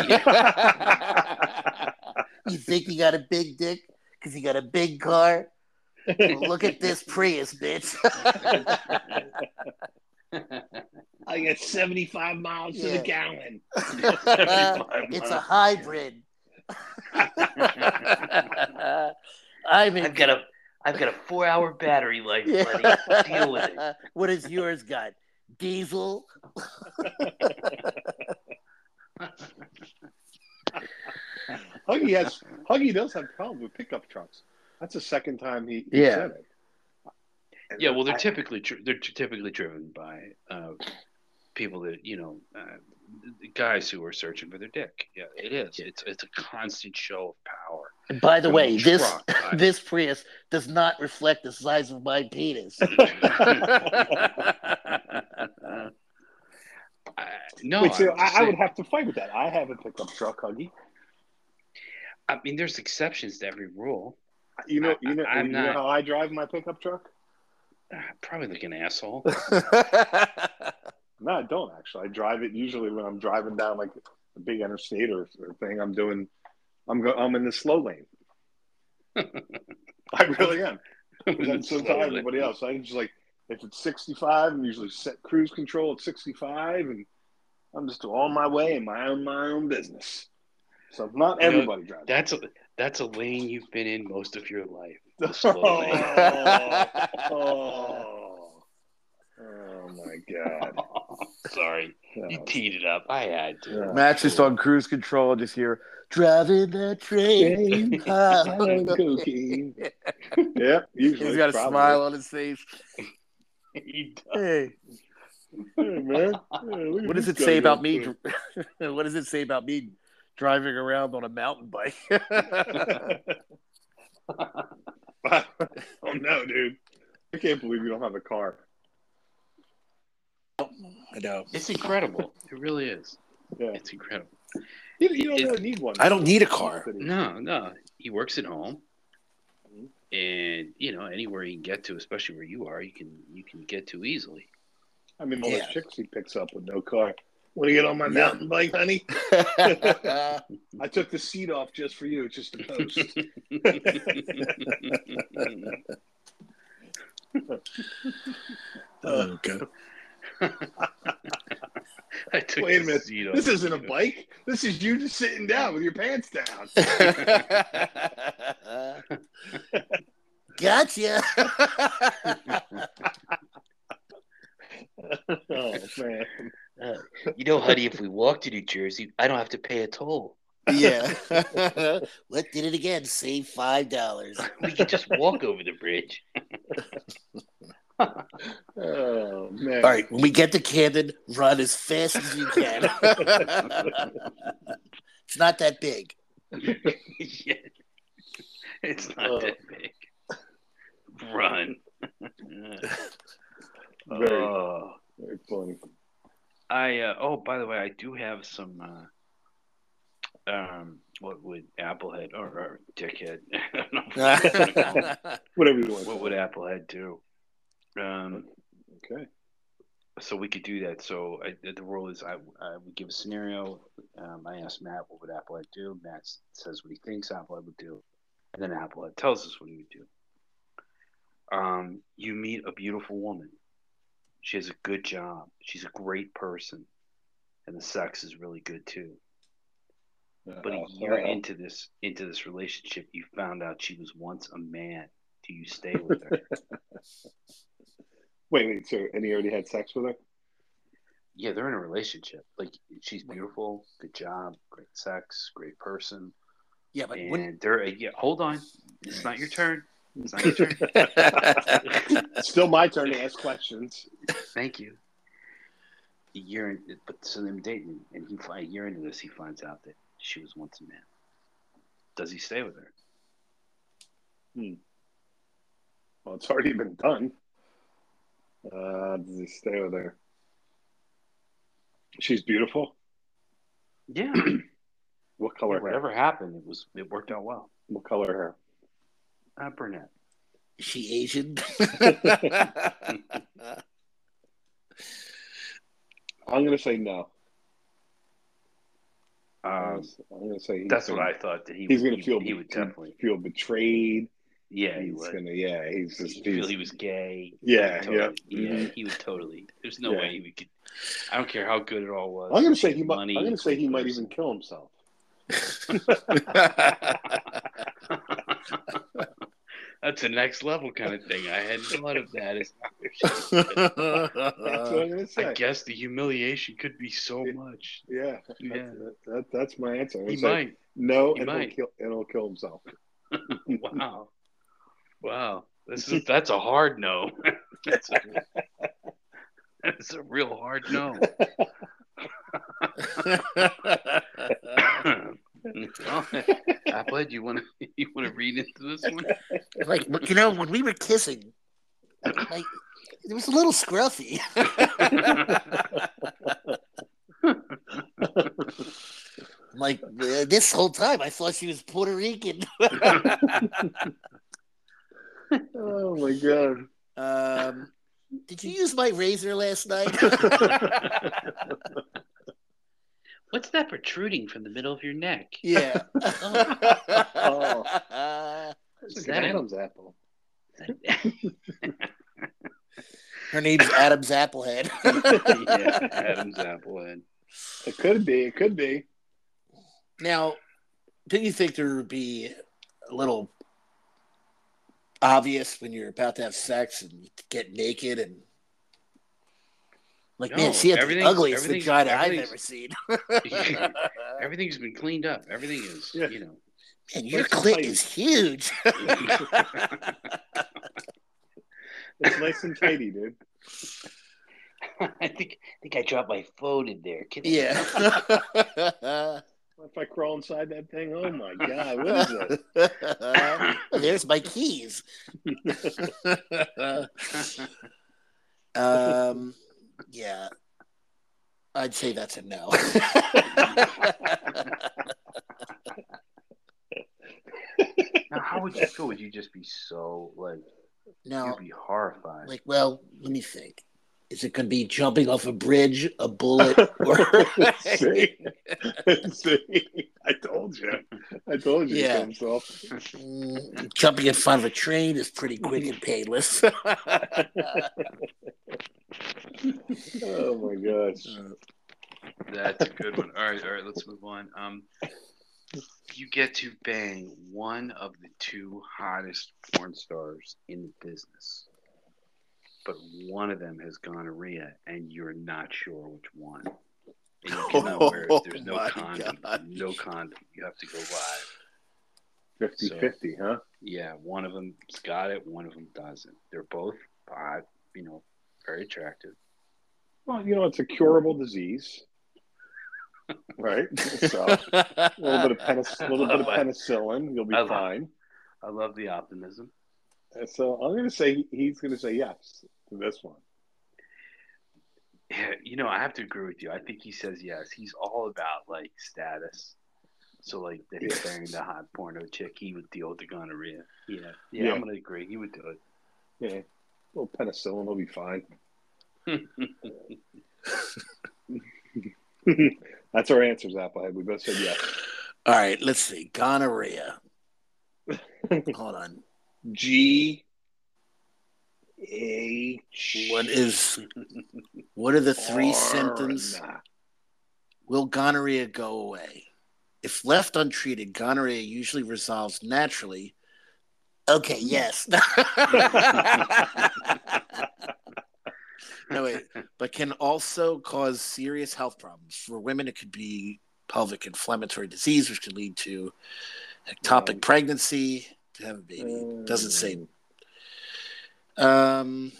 You think you got a big dick because you got a big car? Well, look at this Prius, bitch.
I get seventy-five miles to the
Yeah.
gallon.
It's a hybrid. I'm in.
I've got a I've got a four hour battery life, buddy. Deal with it.
What has yours got? Diesel?
Huggy has Huggy does have problems with pickup trucks. That's the second time he, he
Yeah.
said it. And
Yeah, well, they're
I-
typically tr- they're t- typically driven by uh, people that you know, uh, guys who are searching for their dick. Yeah, it is. It's it's a constant show of power.
And by the
From
way,
the
this
truck. I-
this Prius does not reflect the size of my penis.
Uh, no,
Wait, so
I'm just
I, I would
saying-
have to fight with that. I have a pickup truck, Huggy.
I mean, there's exceptions to every rule.
You know,
I-
you know,
I'm
you know
not-
how I drive my pickup truck?
Uh, probably like an asshole.
No, I don't actually. I drive it usually when I'm driving down like a big interstate or, or thing. I'm doing, I'm go, I'm in the slow lane. I really am. 'Cause I'm so tired of everybody else. I'm just like, if it's sixty-five, I'm usually set cruise control at sixty-five, and I'm just on my way in my own my own business. So not
You know,
everybody drives.
That's a that's a lane you've been in most of your life. The slow
oh,
lane.
oh, oh my God!
Sorry, you
Oh,
teed it up. I had to.
yeah.
Matt's just on cruise control, just hear driving that train.
Train, cocaine. Yeah, usually.
He's got a
probably.
smile on his face.
He does.
Hey,
Hey, man. Hey, look at
what does
this
it
guy
say about
going
me?
through.
What does it say about me driving around on a mountain bike?
Oh no, dude! I can't believe you don't have a car.
I know.
It's incredible. It really is.
Yeah,
It's incredible.
you, you don't
It-
really need one.
I don't need a car.
No, no. He works at home,
Mhm.
and you know anywhere you can get to, especially where you are, you can you can get to easily.
I mean, all
Yeah.
those chicks he picks up with no car. Want to get on my
Yeah.
mountain bike, honey? I took the seat off just for you. It's just a post.
Oh, God.
I took
Wait a
the
minute.
seat off.
This isn't a bike. This is you just sitting down with your pants down.
Gotcha.
Oh man.
Uh, you know, honey, if we walk to New Jersey, I don't have to pay a toll.
Yeah. What did it again? Save five dollars.
We can just walk over the bridge.
Oh man.
All right, when we get to Camden, run as fast as you can. It's not that big.
Yeah. It's not
Oh.
that big. Run.
Very,
oh,
very funny.
I uh, oh, by the way, I do have some. Uh, um, what would Applehead or, or Dickhead? I don't know what I'm gonna call him.
Whatever you want.
What would Applehead do? Um,
Okay.
so we could do that. So I, the rule is I, I would give a scenario. Um, I asked Matt what would Applehead do. Matt says what he thinks Applehead would do, and then Applehead tells us what he would do. Um, you meet a beautiful woman. She has a good job. She's a great person, and the sex is really good too. But a
Uh-oh.
year
Uh-oh.
into this into this relationship, you found out she was once a man. Do you stay with her?
Wait, wait. So, and he already had sex with her?
Yeah, they're in a relationship. Like she's beautiful, good job, great sex, great person,
Yeah, but
and
wouldn't...
they're yeah. Hold on, it's not your turn. It's not your turn.
Still my turn to ask questions.
Thank you. A year, in, but so they're dating, and he a year into this, he finds out that she was once a man. Does he stay with her?
Hmm. Well, it's already been done. Uh, does he stay with her? She's beautiful.
Yeah.
What
Yeah,
color hair?
whatever happened, it was it worked out well.
What color hair?
Uh, brunette.
Is she Asian?
I'm gonna say no. I'm
Um,
gonna, I'm gonna say he's
that's
gonna,
what I thought that he
he's
would.
gonna
He,
feel
he would
he-
definitely.
feel betrayed.
Yeah, he
He's
would.
gonna yeah. He's just
He'd feel
he's,
he was gay.
yeah
He would totally,
yeah.
yeah.
Mhm.
He would totally. There's no
Yeah.
way he would. Get, I don't care how good it all was.
I'm gonna
She
say
had
he might.
money,
I'm gonna say he
good
might
person.
even kill himself.
That's a next level kind of thing. I hadn't thought of that. As,
That's what I'm gonna say.
I guess the humiliation could be so
Yeah.
much.
Yeah,
Yeah.
that's, that, that, that's my answer. I'm
He
gonna say
might.
no,
He
and
might.
he'll kill and he'll kill himself.
Wow. Wow. This is that's a hard no. That's a, that's a real hard no. Apple, do you want to you want to read into this one?
Like, you know, when we were kissing, like, it was a little scruffy. Like, uh, this whole time, I thought she was Puerto Rican.
Oh my god!
Um, did you use my razor last night?
What's that protruding from the middle of your neck?
Yeah.
Oh. It's
Is
like
that
an
an-
Adam's apple.
Her name's Adam's Applehead.
Yeah, Adam's Applehead.
It could be. It could be.
Now, didn't you think there would be a little obvious when you're about to have sex and you get naked and like,
No,
man, she had the
everything's-
ugliest
everything's-
vagina I've
everything's-
ever seen.
Everything's been cleaned up. Everything is,
Yeah.
you know.
And your
Nice and
clit
tight.
is huge.
It's nice and tidy, dude.
I think I think I dropped my phone in there. Can I-
Yeah.
If I crawl inside that thing, oh my god, what is it?
There's my keys. um, yeah, I'd say that's a no.
Now, how would you feel? Would you just be so like?
Now,
You'd be horrified.
like, well, let me think. Is it going to be jumping off a bridge, a bullet, or
See? See? I told you. I told you.
Yeah.
Himself.
Mm, jumping in front of a train is pretty quick and painless.
Oh my gosh.
That's a good one. All right, all right. Let's move on. Um, you get to bang one of the two hottest porn stars in the business, but one of them has gonorrhea, and you're not sure which one. And you cannot wear it. There's no
Oh my
condom.
gosh.
No condom. You have to go live.
fifty-fifty, huh?
Yeah, one of them's got it. One of them doesn't. They're both, uh, you know, very attractive.
Well, you know, it's a curable disease. Right? So a little bit of penicillin, little bit of penicillin, you'll be
I love-
fine.
I love the optimism.
And so I'm going to say he's going to say yes to this one.
Yeah, you know, I have to agree with you. I think he says yes. He's all about like status. So like that he's
Yeah.
banging the hot porno chick, he would deal with the gonorrhea. Yeah, yeah,
Yeah.
I'm gonna agree. He would do it.
Yeah, a little penicillin will be fine. That's our answers, Applehead. We both said yes.
All right, let's see. Gonorrhea. Hold on.
G H.
What is? What are the three
R.
symptoms?
Nah.
Will gonorrhea go away? If left untreated, gonorrhea usually resolves naturally. Okay, yes. No, wait. But can also cause serious health problems. For women, it could be pelvic inflammatory disease, which could lead to ectopic
Um,
pregnancy, to have a baby. Doesn't say.
Um,
Um,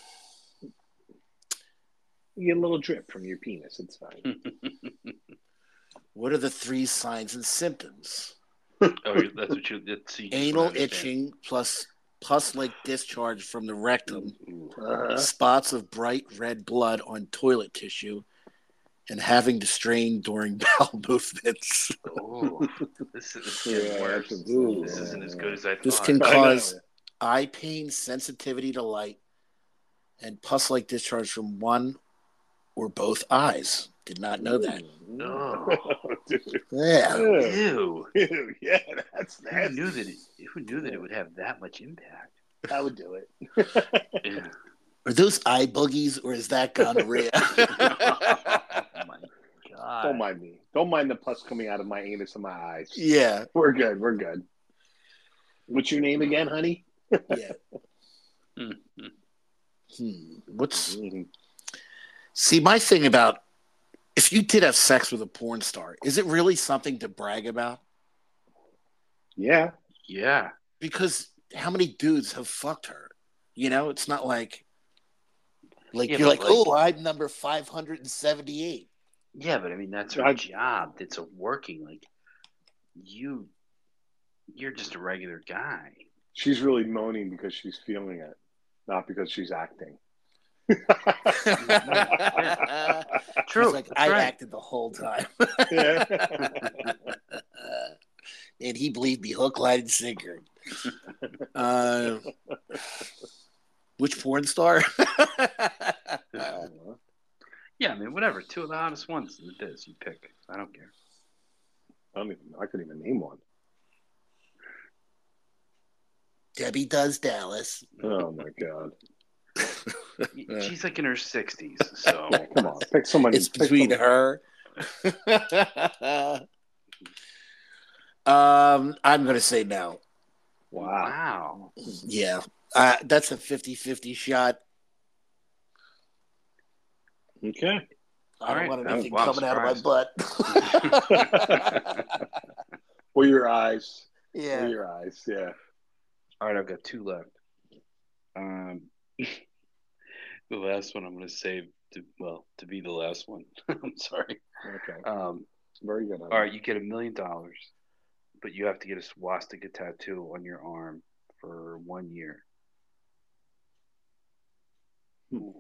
You get a little drip from your penis. It's fine.
what are the three signs and symptoms?
Oh, that's what you. That's, see,
Anal
understand.
itching plus pus-like discharge from the rectum,
Uh-huh.
spots of bright red blood on toilet tissue, and having to strain during bowel movements.
Oh, this, is- this is getting
Yeah,
worse.
that's a-
This isn't as good as I thought.
This can
I
cause
know.
eye pain, sensitivity to light, and pus-like discharge from one or both eyes. Did not know that.
Oh.
Dude.
Yeah.
Ew.
Ew.
Ew. Yeah, that's
Who
nasty.
knew that it, who knew that it would have that much impact?
I would do it.
Yeah.
Are those eye boogies or is that gonorrhea?
Oh my god.
Don't mind me. Don't mind the pus coming out of my anus and my eyes.
Yeah.
We're good. We're good. What's your name again, honey?
Yeah.
Mm-hmm.
Hmm. What's
Mhm.
see my thing about if you did have sex with a porn star, is it really something to brag about?
Yeah.
Yeah.
Because how many dudes have fucked her? You know, it's not like like
Yeah,
you're
but
like,
like-
oh, I'm number five hundred seventy-eight.
Yeah, but I mean that's her
I-
job. It's a working like you. You're just a regular guy.
She's really moaning because she's feeling it, not because she's acting.
True.
She's like,
that's
I
right.
acted the whole time.
Yeah.
And he believed me hook, line, and sinker. Uh, which porn star?
Yeah, I mean, whatever. Two of the hottest ones in the biz. You pick. I don't care.
I don't even. I couldn't even name one.
Debbie Does Dallas.
Oh my god!
She's like in her sixties, so
Yeah, come on, pick someone.
It's
pick
between
someone.
her. um, I'm going to say no.
Wow.
wow.
Yeah. Uh, that's a fifty-fifty shot.
Okay.
I
All
don't
right.
want
Oh,
anything
wow, I'm
coming out of my
surprised.
butt.
Or your eyes. Or
Yeah.
your eyes. Yeah.
All right, I've got two left. Um, the last one I'm going to save to well to be the last one. I'm sorry.
Okay.
Um,
Very good.
all right, you get a million dollars, but you have to get a swastika tattoo on your arm for one year.
Hmm.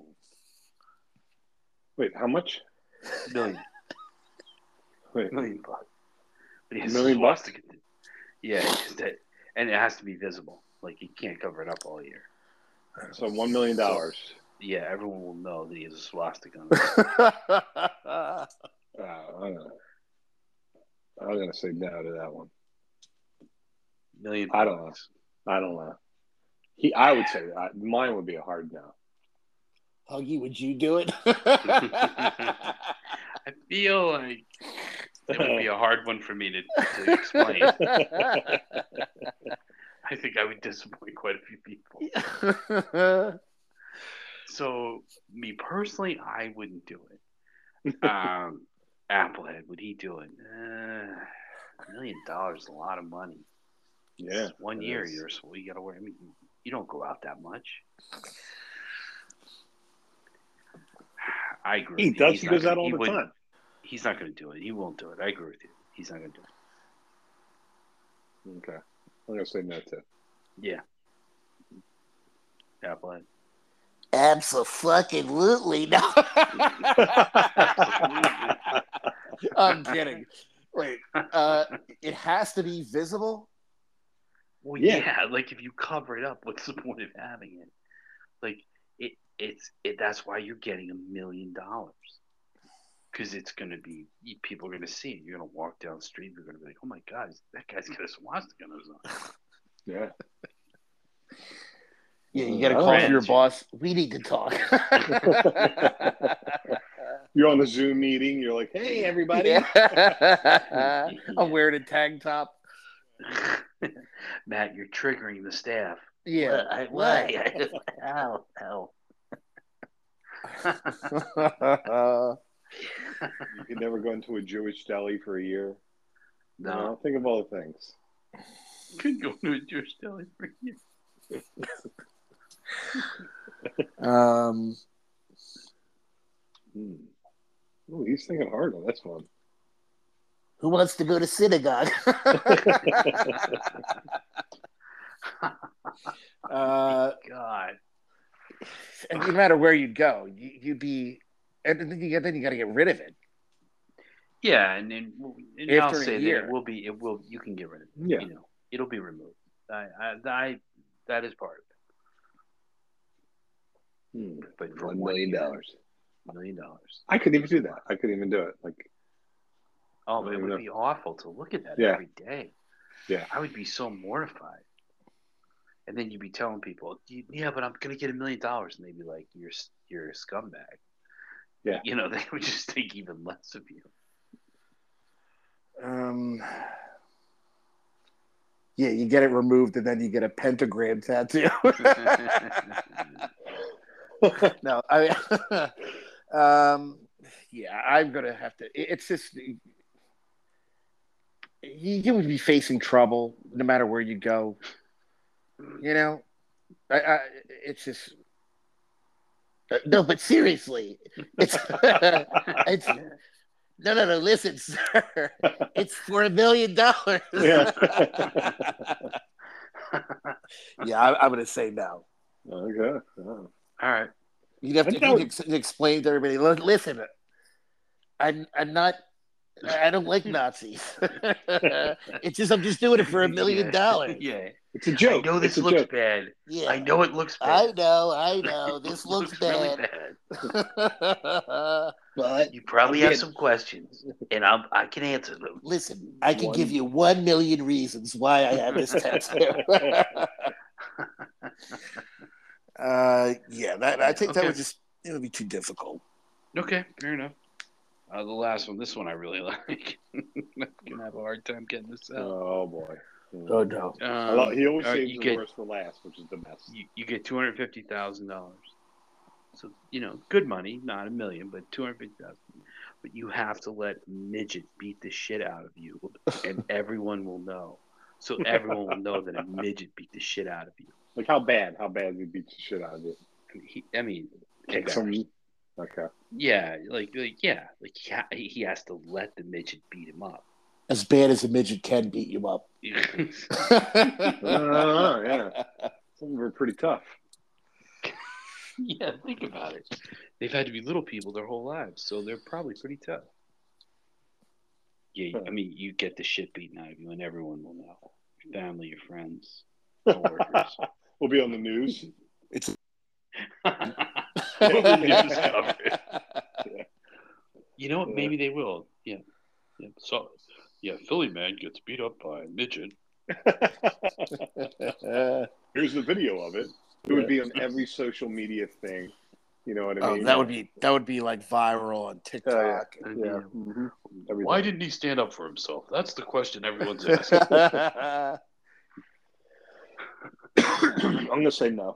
Wait, how much?
Million,
Wait,
million bucks. But he
a
has
million bucks?
swastika. Yeah, it's that, and it has to be visible. Like you can't cover it up all year.
So one million dollars.
Yeah, everyone will know that he has a swastika on it.
Uh, I don't know. I'm gonna say no to that one.
Million.
I don't know.
bucks.
I don't know. He, I would say that mine would be a hard no.
Huggy, would you do it?
I feel like it would be a hard one for me to, to explain. I think I would disappoint quite a few people. So, me personally, I wouldn't do it. Um, Applehead, would he do it? Uh, a million dollars is a lot of money.
Yeah.
It's one
it
year,
is.
you're so you got to worry. I mean, you don't go out that much. I agree.
He
with you.
does.
He's
He
not
does
gonna-
that all
he
the
wouldn't-
time.
He's not going to do it. He won't do it. I agree with you. He's not going to do it.
Okay. I'm gonna say no too.
Yeah. Applehead.
Absolutely no. I'm kidding. Wait, uh, it has to be visible.
Well,
Yeah.
yeah. Like if you cover it up, what's the point of having it? Like it, it's it. That's why you're getting a million dollars because it's going to be people are going to see it. You're going to walk down the street. You're going to be like, "Oh my God, that guy's got a swastika on his arm."
Yeah.
Yeah, you got to
Oh.
call your boss. We need to talk.
You're on the Zoom meeting. You're like, "Hey, everybody."
Yeah. I'm wearing a tank top.
Matt, you're triggering the staff.
Yeah.
I, why? Ow, ow.
You can never go into a Jewish deli for a year. You
No,
know, think of all the things.
could go to a Jewish deli for you.
um.
Hmm. Oh, he's thinking hard on this one.
Who wants to go to synagogue? Uh,
God.
and no matter where you'd go, you, you'd be, and then you then you got to get rid of it.
Yeah, and then and I'll
After a
say that
year.
it will be. It will. You can get rid of it.
Yeah.
You know, it'll be removed. I, I, I that is part of it.
Hmm.
But for
One
one
million
year,
dollars.
million dollars.
I couldn't even do that. I couldn't even do it. Like,
Oh,
I don't
it
even
would
know.
be awful to look at that
Yeah.
every day.
Yeah.
I would be so mortified. And then you'd be telling people, "Yeah, but I'm gonna get a million dollars," and they'd be like, "You're you're a scumbag."
Yeah.
You know, they would just think even less of you.
Um, yeah, you get it removed, and then you get a pentagram tattoo. No, I. um, yeah, I'm gonna have to. It's just you, you would be facing trouble no matter where you go. You know, I, I it's just no, but seriously, it's it's no, no, no. Listen, sir, it's for a million dollars.
Yeah.
Yeah, I, I'm gonna say no.
Okay. Oh.
All right.
You'd have to,
I know-
you'd ex- explain to everybody. "Li- Listen, I'm I'm not. I don't like Nazis. It's just I'm just doing it for a million
Yeah.
dollars.
Yeah.
It's a joke.
I know this
it's a
looks
joke.
bad.
Yeah,
I know it looks
I
bad.
know, I know. This looks,
really
bad.
bad.
But
You probably
I'm
have
getting-
some questions, and I'm, I can answer them.
Listen, I can
One-
give you one million reasons why I have this tattoo. uh, yeah, that, I think that
Okay.
would just it would be too difficult.
Okay, fair enough. Uh, the last one, this one I really like. I'm gonna have a hard time getting this out.
Oh boy.
Oh no,
I love-
Um,
he always
all right,
saves
you
the
get
worst for last, which is the best.
you, you get two hundred fifty thousand dollars. So you know, good money, not a million, but two hundred fifty thousand. But you have to let a midget beat the shit out of you, and everyone will know. So everyone will know that a midget beat the shit out of you.
Like how bad? How bad he beats the shit out of you?
I mean, he, I mean
Like some.
embarrassed.
Okay.
Yeah, like, like yeah, like he, ha- he has to let the midget beat him up.
as bad as a midget can beat you up.
Oh, yeah. Some of them are pretty tough.
Yeah, think about it. They've had to be little people their whole lives, so they're probably pretty tough. Yeah, I mean, you get the shit beaten out of you, and everyone will know. Your family, your friends, coworkers.
We'll be on the news.
It's
The news coverage. You know what?
Yeah.
Maybe they will. Yeah. yeah. So, yeah, Philly man gets beat up by a midget.
Here's the video of it. It would be on every social media thing. You know what I
oh,
mean?
that would be that would be like viral on TikTok.
Yeah.
And,
Yeah.
yeah.
Mm-hmm.
Why didn't he stand up for himself? That's the question everyone's asking.
I'm gonna say no.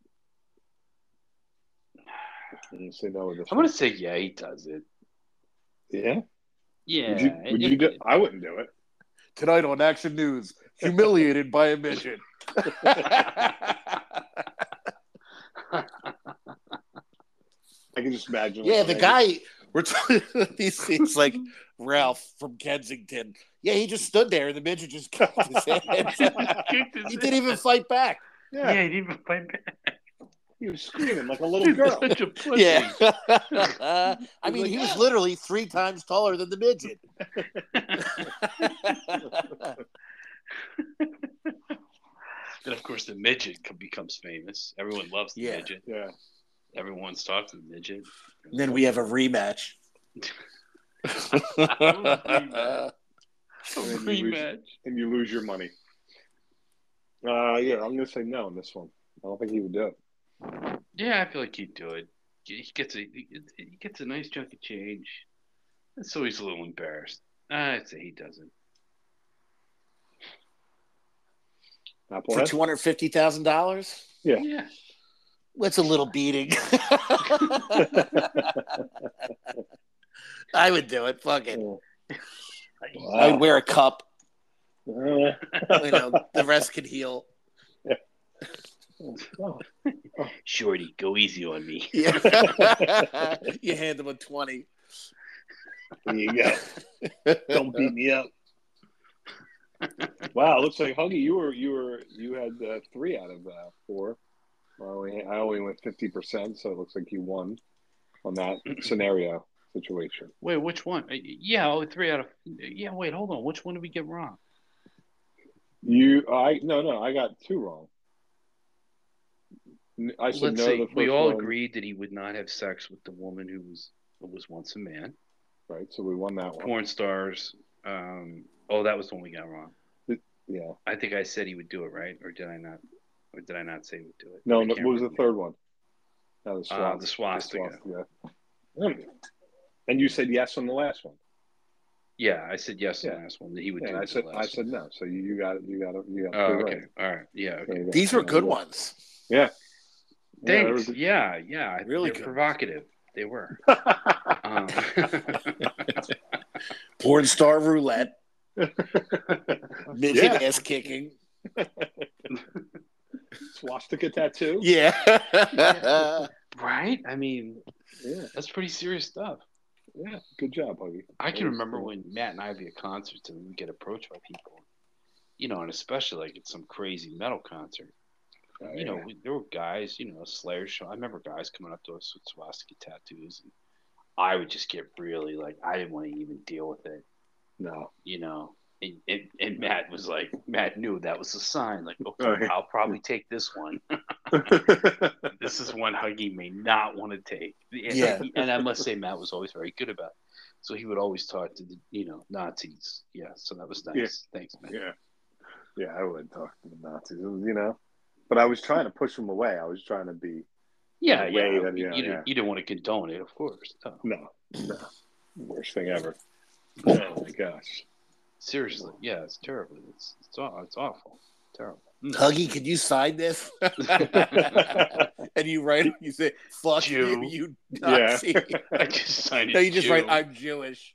I'm gonna say no with this.
I'm gonna say yeah, he does it.
Yeah.
Yeah.
Would you? Would you do? I wouldn't do it.
Tonight on Action News, humiliated by a midget.
I can just imagine.
Yeah,
like,
the
when I
guy we're talking. He seems like Ralph from Kensington. Yeah, he just stood there, and the midget just kicked his head. He didn't even fight back.
get-
Yeah,
Yeah,
he didn't even fight back.
he was screaming like a little girl.
Such a pussy.
Yeah, I mean, he was literally three times taller than the midget.
Then of course the midget co- becomes famous. Everyone loves the
Yeah.
midget.
Yeah.
Everyone's talking to the midget.
And then we have a rematch.
Rematch.
And then you lose-
Rematch.
and you lose your money. Uh, yeah, I'm gonna say no on this one. I don't think he would do it.
Yeah, I feel like he'd do it. He gets a he he gets a nice chunk of change, and so he's a little embarrassed. I'd say he doesn't.
For
Applehead?
two hundred fifty thousand dollars.
Yeah.
Yeah.
That's a little beating. I would do it. Fuck it.
Wow.
I would wear a cup.
Uh,
You know, the rest can heal.
oh.
Shorty, go easy on me.
Yeah. You hand him a twenty.
There you go. Don't beat me up. Wow, it looks like Huggy, you were you were you had uh, three out of uh, four. I only I only went fifty percent, so it looks like you won on that scenario situation.
Wait, which one? Uh, Yeah, oh, three out of. Yeah, wait, hold on. Which one did we get wrong?
You, I no no, I got two wrong. N- I said
Let's
no
see.
the
We
first
all
one,
agreed that he would not have sex with the woman who was who was once a man.
right? So we won that one.
Porn stars. Um, oh, that was the one we got wrong.
Yeah.
I think I said he would do it, right? Or did I not? Or did I not say he would do it?
No,
I
no
can't
what was the
remember.
third one? No, the,
Uh,
swast-
the swastika.
the swastika. And you said yes on the last one.
Yeah, I said yes on
Yeah.
the last one that he would
Yeah,
do
and I
it.
said
the
I
last
said
one.
no. So you, you got it. You got it. You got
Oh,
three
okay.
right.
All right. Yeah.
There
Okay.
you go.
These were
Yeah,
good
yeah.
ones.
Yeah.
Thanks.
Yeah,
Yeah. Yeah.
Really
They're
good.
provocative. They were. Um,
Porn star roulette. Midget
Yeah.
ass kicking.
Swastika tattoo.
Yeah.
Yeah. right? I mean,
Yeah.
that's pretty serious stuff.
Yeah. Good job, Huggy.
I can
That was
remember
cool.
when Matt and I would be at concerts and we'd get approached by people, you know, and especially like at some crazy metal concert.
Oh,
You know,
yeah.
we, there were guys, you know, Slayer show. I remember guys coming up to us with swastika tattoos, and I would just get really like, I didn't want to even deal with it,
No.
you know. And, and, and Matt was like, Matt knew that was a sign. Like, okay,
Oh, yeah.
I'll probably take this one. This is one Huggy may not want to take. And,
Yeah.
and I must say, Matt was always very good about it. So he would always talk to the, you know, Nazis. Yeah, so that was nice.
Yeah.
Thanks, man.
Yeah. Yeah, I would talk to the Nazis. It was, you know, but I was trying to push them away. I was trying to be
Yeah,
the
yeah.
way that,
you,
you know,
you,
yeah.
didn't, you didn't want to condone it, of course. No.
no, no, worst thing ever. Oh my gosh.
Seriously, yeah, it's terrible. It's it's, aw- it's awful, terrible. Mm.
Huggy, can you sign this? And you write, you say, fuck
Jew.
you, you
Yeah.
Nazi.
I just signed it.
No, you just
Jew.
write, I'm Jewish.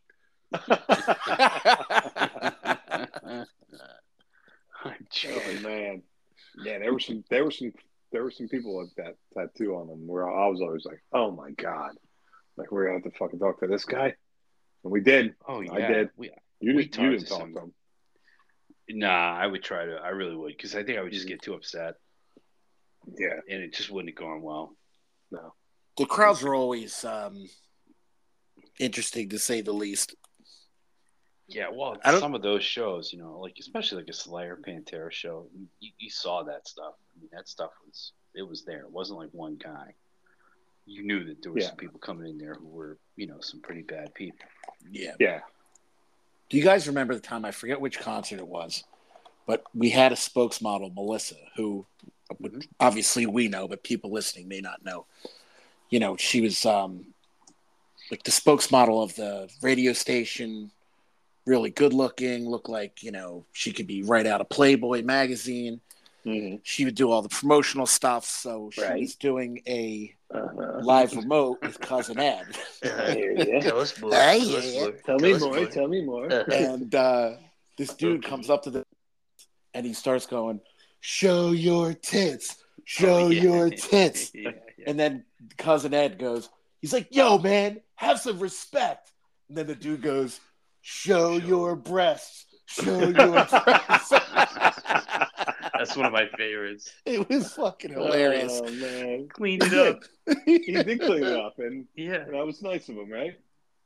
I'm Jew.
Oh man. Yeah, there were some there were some there were some people with that tattoo on them where I was always like, oh my God. Like we're gonna have to fucking talk to this guy. And we did.
Oh yeah,
I did.
We,
You
we
didn't you
talked
didn't
to
talk
some-
to him.
nah, I would try to. I really would, because I think I would just get too upset,
Yeah.
and it just wouldn't have gone well.
No.
The crowds were always um, interesting, to say the least.
Yeah, well,
I don't-
some of those shows, you know, like especially like a Slayer Pantera show, you, you saw that stuff. I mean, that stuff was it was there. It wasn't like one guy. You knew that there were
Yeah.
some people coming in there who were, you know, some pretty bad people.
Yeah.
Yeah.
Do you guys remember the time? I forget which concert it was, but we had a spokesmodel, Melissa, who
Mhm.
obviously we know, but people listening may not know. You know, she was um, like the spokesmodel of the radio station, really good looking, looked like, you know, she could be right out of Playboy magazine.
Mm-hmm.
She would do all the promotional stuff. So she
Right.
was doing a
Uh-huh.
live remote with Cousin Ed.
I hear ya.
Tell us more.
Hey,
Tell us
yeah.
more.
Tell
Tell
me
us
more. Tell me more.
And uh, this dude
Okay.
comes up to the and he starts going, show your tits, show
Oh, yeah.
your tits.
Yeah, yeah.
And then Cousin Ed goes, he's like, yo, man, have some respect. And then the dude goes, show
Show.
your breasts, show your breasts.
That's one of my favorites.
It was fucking hilarious.
Oh man.
Clean it up.
He did clean it up, and,
Yeah.
and that was nice of him, right?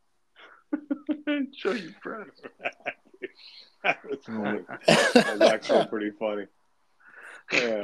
Show your breasts.
That was funny. That was actually pretty funny. Yeah.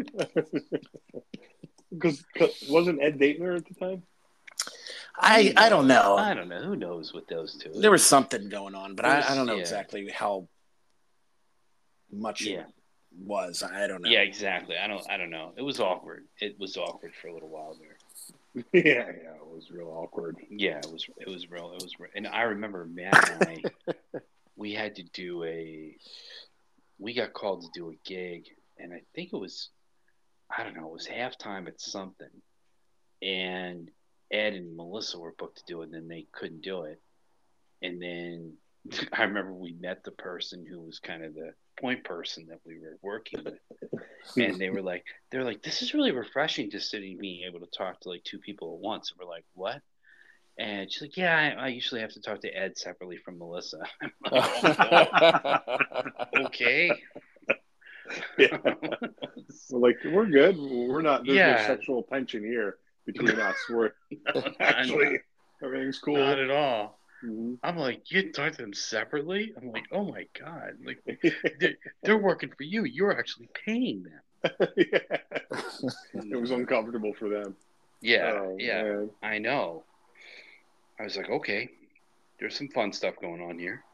Because wasn't Ed Daitner at the time?
I, I don't know.
I don't know. Who knows with those two?
There was something going on, but I, I don't know
Yeah.
exactly how much
Yeah.
it was. I don't know.
Yeah, exactly. I don't. I don't know. It was awkward. It was awkward for a little while there.
Yeah, yeah, it was real awkward.
Yeah, it was. It was real. It was. Real. And I remember Matt and I. We had to do a. We got called to do a gig, and I think it was. I don't know. It was halftime at something, and Ed and Melissa were booked to do it, and then they couldn't do it. And then I remember we met the person who was kind of the point person that we were working with, and they were like, they're like, this is really refreshing, just sitting being able to talk to like two people at once. And we're like, what? And she's like, yeah, I, I usually have to talk to Ed separately from Melissa. I'm like, oh, okay.
Yeah. We're like, we're good. We're not. There's
Yeah.
no sexual tension here between us. We're
No,
actually
not,
everything's cool.
not at all.
Mm-hmm.
I'm like, you talk to them separately? I'm like, oh my god, like they're, they're working for you. You're actually paying them.
Yeah. It was uncomfortable for them.
Yeah,
Oh,
yeah,
man.
I know. I was like, okay, there's some fun stuff going on here.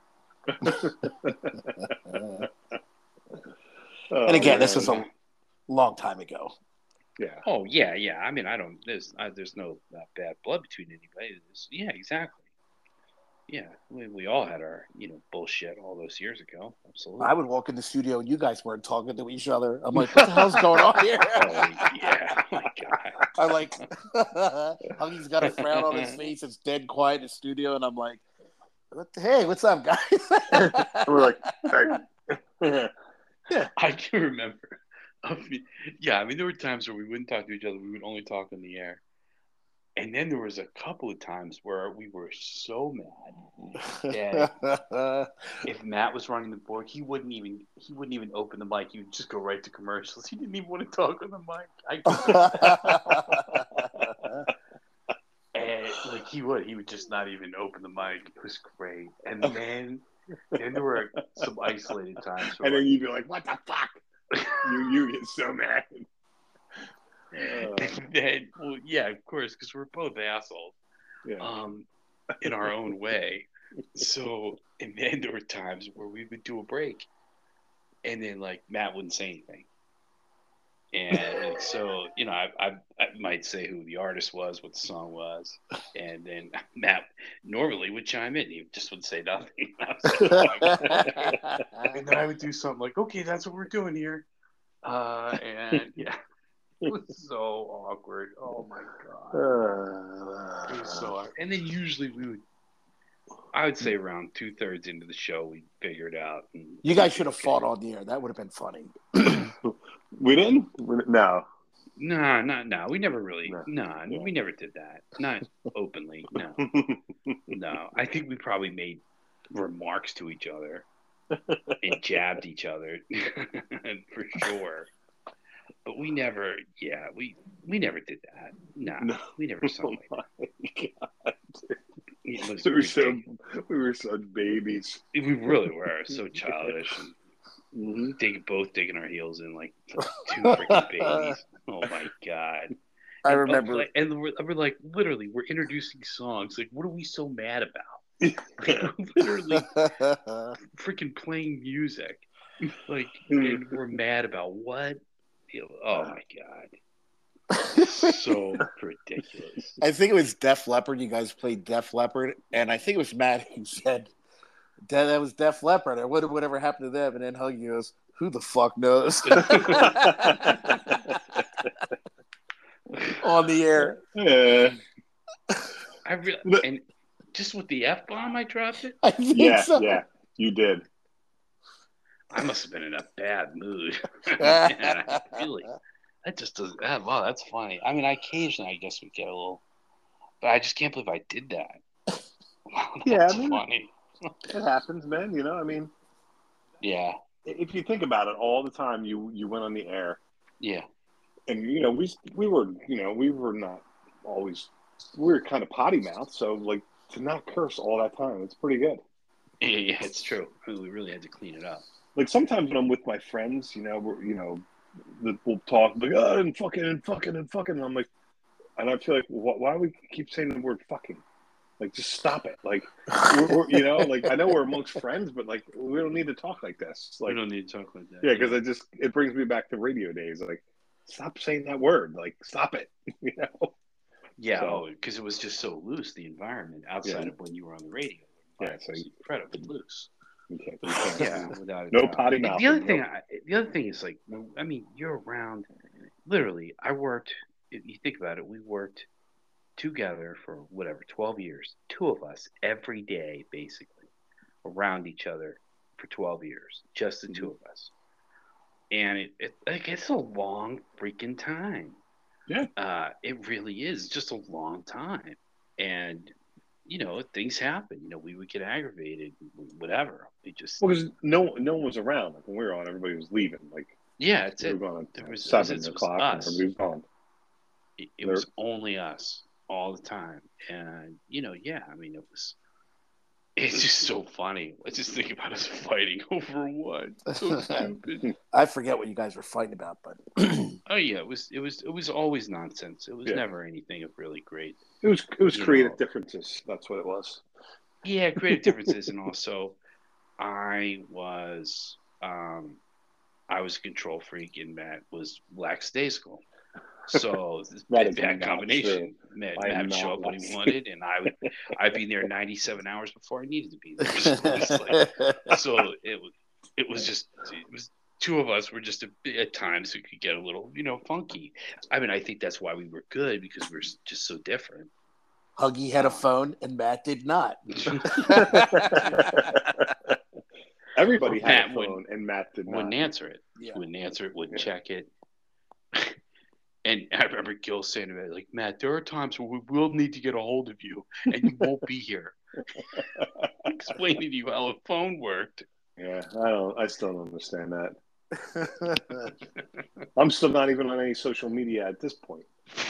Oh,
And again,
man.
this was a long time ago.
Yeah.
Oh yeah, yeah. I mean, I don't. There's uh, there's no uh, bad blood between anybody. There's, yeah, exactly. Yeah, we, we all had our, you know, bullshit all those years ago. Absolutely.
I would walk in the studio and you guys weren't talking to each other. I'm like, what the hell's going on here?
Oh, yeah. Oh, my God.
I'm like, Huggy's got a frown on his face. It's dead quiet in the studio. And I'm like, what the, hey, what's up, guys?
We're like, hey.
Yeah. I can remember. I mean, yeah, I mean, there were times where we wouldn't talk to each other. We would only talk on the air. And then there was a couple of times where we were so mad that if Matt was running the board, he wouldn't even he wouldn't even open the mic. He would just go right to commercials. He didn't even want to talk on the mic. I and like he would, he would just not even open the mic. It was great. And then then there were some isolated times.
And then
like,
you'd be like, what the fuck? you you get so mad.
Uh, and then, well, yeah, of course, because we're both assholes,
yeah.
um, in our own way. So, and then there were times where we would do a break, and then like Matt wouldn't say anything, and like, so you know, I, I I might say who the artist was, what the song was, and then Matt normally would chime in. He just would say nothing. And then I would do something like, "Okay, that's what we're doing here," uh, and yeah. It was so awkward. Oh my god. Uh, it was so awkward. And then usually we would, I would say around two thirds into the show, we'd figure it out. And
you guys should have okay. fought on the air. That would have been funny.
We didn't? No.
No, no, no. We never really, no, no yeah. we never did that. Not openly. No. No. I think we probably made remarks to each other and jabbed each other for sure. But we never, yeah, we we never did that. Nah, no, we never saw
oh
it.
My God. We were so we were such babies.
We really were so childish and
mm-hmm.
dig, both digging our heels in like two freaking babies. Oh my God!
I
and,
remember,
like, and we're, we're like literally we're introducing songs. Like, what are we so mad about? Literally, freaking playing music. Like, and we're mad about what? Oh my God. So ridiculous.
I think it was Def Leppard. You guys played Def Leppard, and I think it was Matt who said that was Def Leppard, or what, whatever happened to them. And then Huggy goes, "Who the fuck knows?" On the air.
Yeah.
I really, and just with the F bomb, I dropped it.
I think
yeah,
so.
yeah, you did.
I must have been in a bad mood. Man, I really, that just doesn't. Ah, wow, that's funny. I mean, I occasionally, I guess, we get a little, but I just can't believe I did that. Wow,
yeah, I mean,
funny.
It happens, man. You know, I mean,
yeah.
If you think about it, all the time you you went on the air.
Yeah.
And you know, we we were you know we were not always we were kind of potty mouth, so like to not curse all that time, it's pretty good.
Yeah, yeah, it's true. I mean, we really had to clean it up.
Like sometimes when I'm with my friends, you know, we're, you know, we'll talk like, oh, and fucking and fucking and fucking. And I'm like, and I feel like, well, why do we keep saying the word fucking? Like, just stop it. Like, we're, we're, you know, like I know we're amongst friends, but like we don't need to talk like this. Like,
we don't need to talk like that.
Yeah, because it just it brings me back to radio days. Like, stop saying that word. Like, stop it. You know.
Yeah, because so, it was just so loose. The environment outside yeah. of when you were on the radio,
yeah, so
was incredibly loose.
Okay. Okay.
Yeah, without a
no
doubt.
potty mouth.
The other thing, I, the other thing is like, I mean, you're around. Literally, I worked. If you think about it, we worked together for whatever twelve years. Two of us every day, basically, around each other for twelve years. Just the mm-hmm. two of us, and it, it like it's a long freaking time.
Yeah,
uh, it really is just a long time, and you know, things happen. You know, we would get aggravated, whatever. It just,
Well, because no no one was around. Like when we were on, everybody was leaving. Like
yeah, it's
we were
it.
going
There
at
was, it was,
seven
it was
o'clock, and
us.
everybody was gone.
It, it
There-
was only us all the time, and you know, yeah. I mean, it was. It's just so funny. Let's just think about us fighting over what? So stupid.
I forget what you guys were fighting about, but
Oh yeah, it was it was it was always nonsense. It was
Yeah.
never anything of really great.
It was it was
You
creative
know.
differences. That's what it was.
Yeah, creative differences, and also I was um I was a control freak, and Matt was lackadaisical. So this
That
bad,
is
bad
not
combination. Matt,
I am
Matt would show
not
up when he
lax-
wanted, and I would I'd be there ninety-seven hours before I needed to be there. So it was like, so it was it was just it was two of us were just a bit, at times it could get a little you know funky. I mean, I think that's why we were good because we're just so different.
Huggy had a phone and Matt did not.
Everybody had
Matt
a
would-
phone, and Matt did
Wouldn't
not.
answer it.
Yeah.
Wouldn't answer it. Wouldn't
Yeah.
check it. And I remember Gil saying to me, like, Matt, there are times where we will need to get a hold of you, and you won't be here. Explaining to you how a phone worked.
Yeah, I don't. I still don't understand that. I'm still not even on any social media at this point.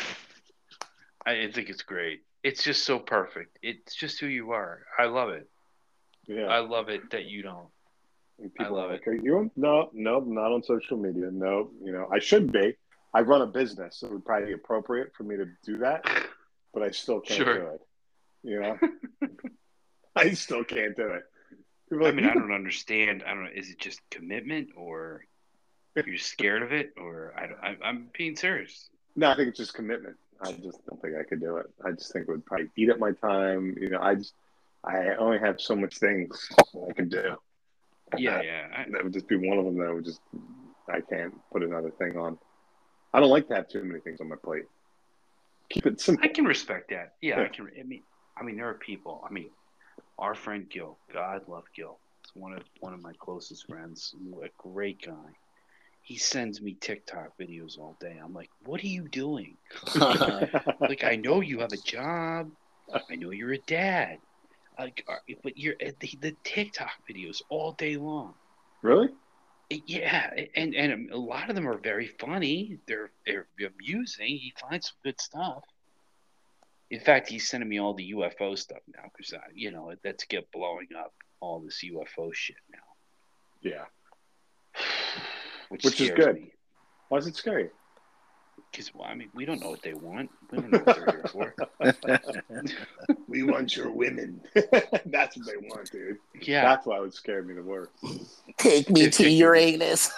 I think it's great. It's just so perfect. It's just who you are. I love it.
Yeah,
I love it that you don't.
And people
I love
are like, "Are you on?" No, no, not on social media. No, you know, I should be. I run a business, so it would probably be appropriate for me to do that, but I still can't
Sure.
do it. You know, I still can't do it. People are
I
like,
mean,
"You
I
can-"
don't understand. I don't know. Is it just commitment, or you're scared of it, or I don't, I, I'm being serious.
No, I think it's just commitment. I just don't think I could do it. I just think it would probably eat up my time. You know, I just, I only have so much things that I can do.
Yeah,
that,
yeah. I,
that would just be one of them that would just, I can't put another thing on. I don't like to have too many things on my plate. Keep it simple.
I can respect that. Yeah,
Yeah.
I can. I mean, I mean, there are people. I mean, our friend Gil. God love Gil. It's one of one of my closest friends. A great guy. He sends me TikTok videos all day. I'm like, what are you doing? Like, I know you have a job. I know you're a dad. Like, are- but you're the, the TikTok videos all day long.
Really?
Yeah, and and a lot of them are very funny. They're they're amusing. He finds some good stuff. In fact, he's sending me all the U F O stuff now because you know that's get blowing up all this U F O shit now,
Yeah.
which,
Which is
scares
good.
me.
Why is it scary?
Because well, I mean, we don't know what they want. We don't know what they're here for.
We want your women. That's what they want, dude.
Yeah,
That's why it would scare me the worst.
Take me
Take
to
me-
Uranus.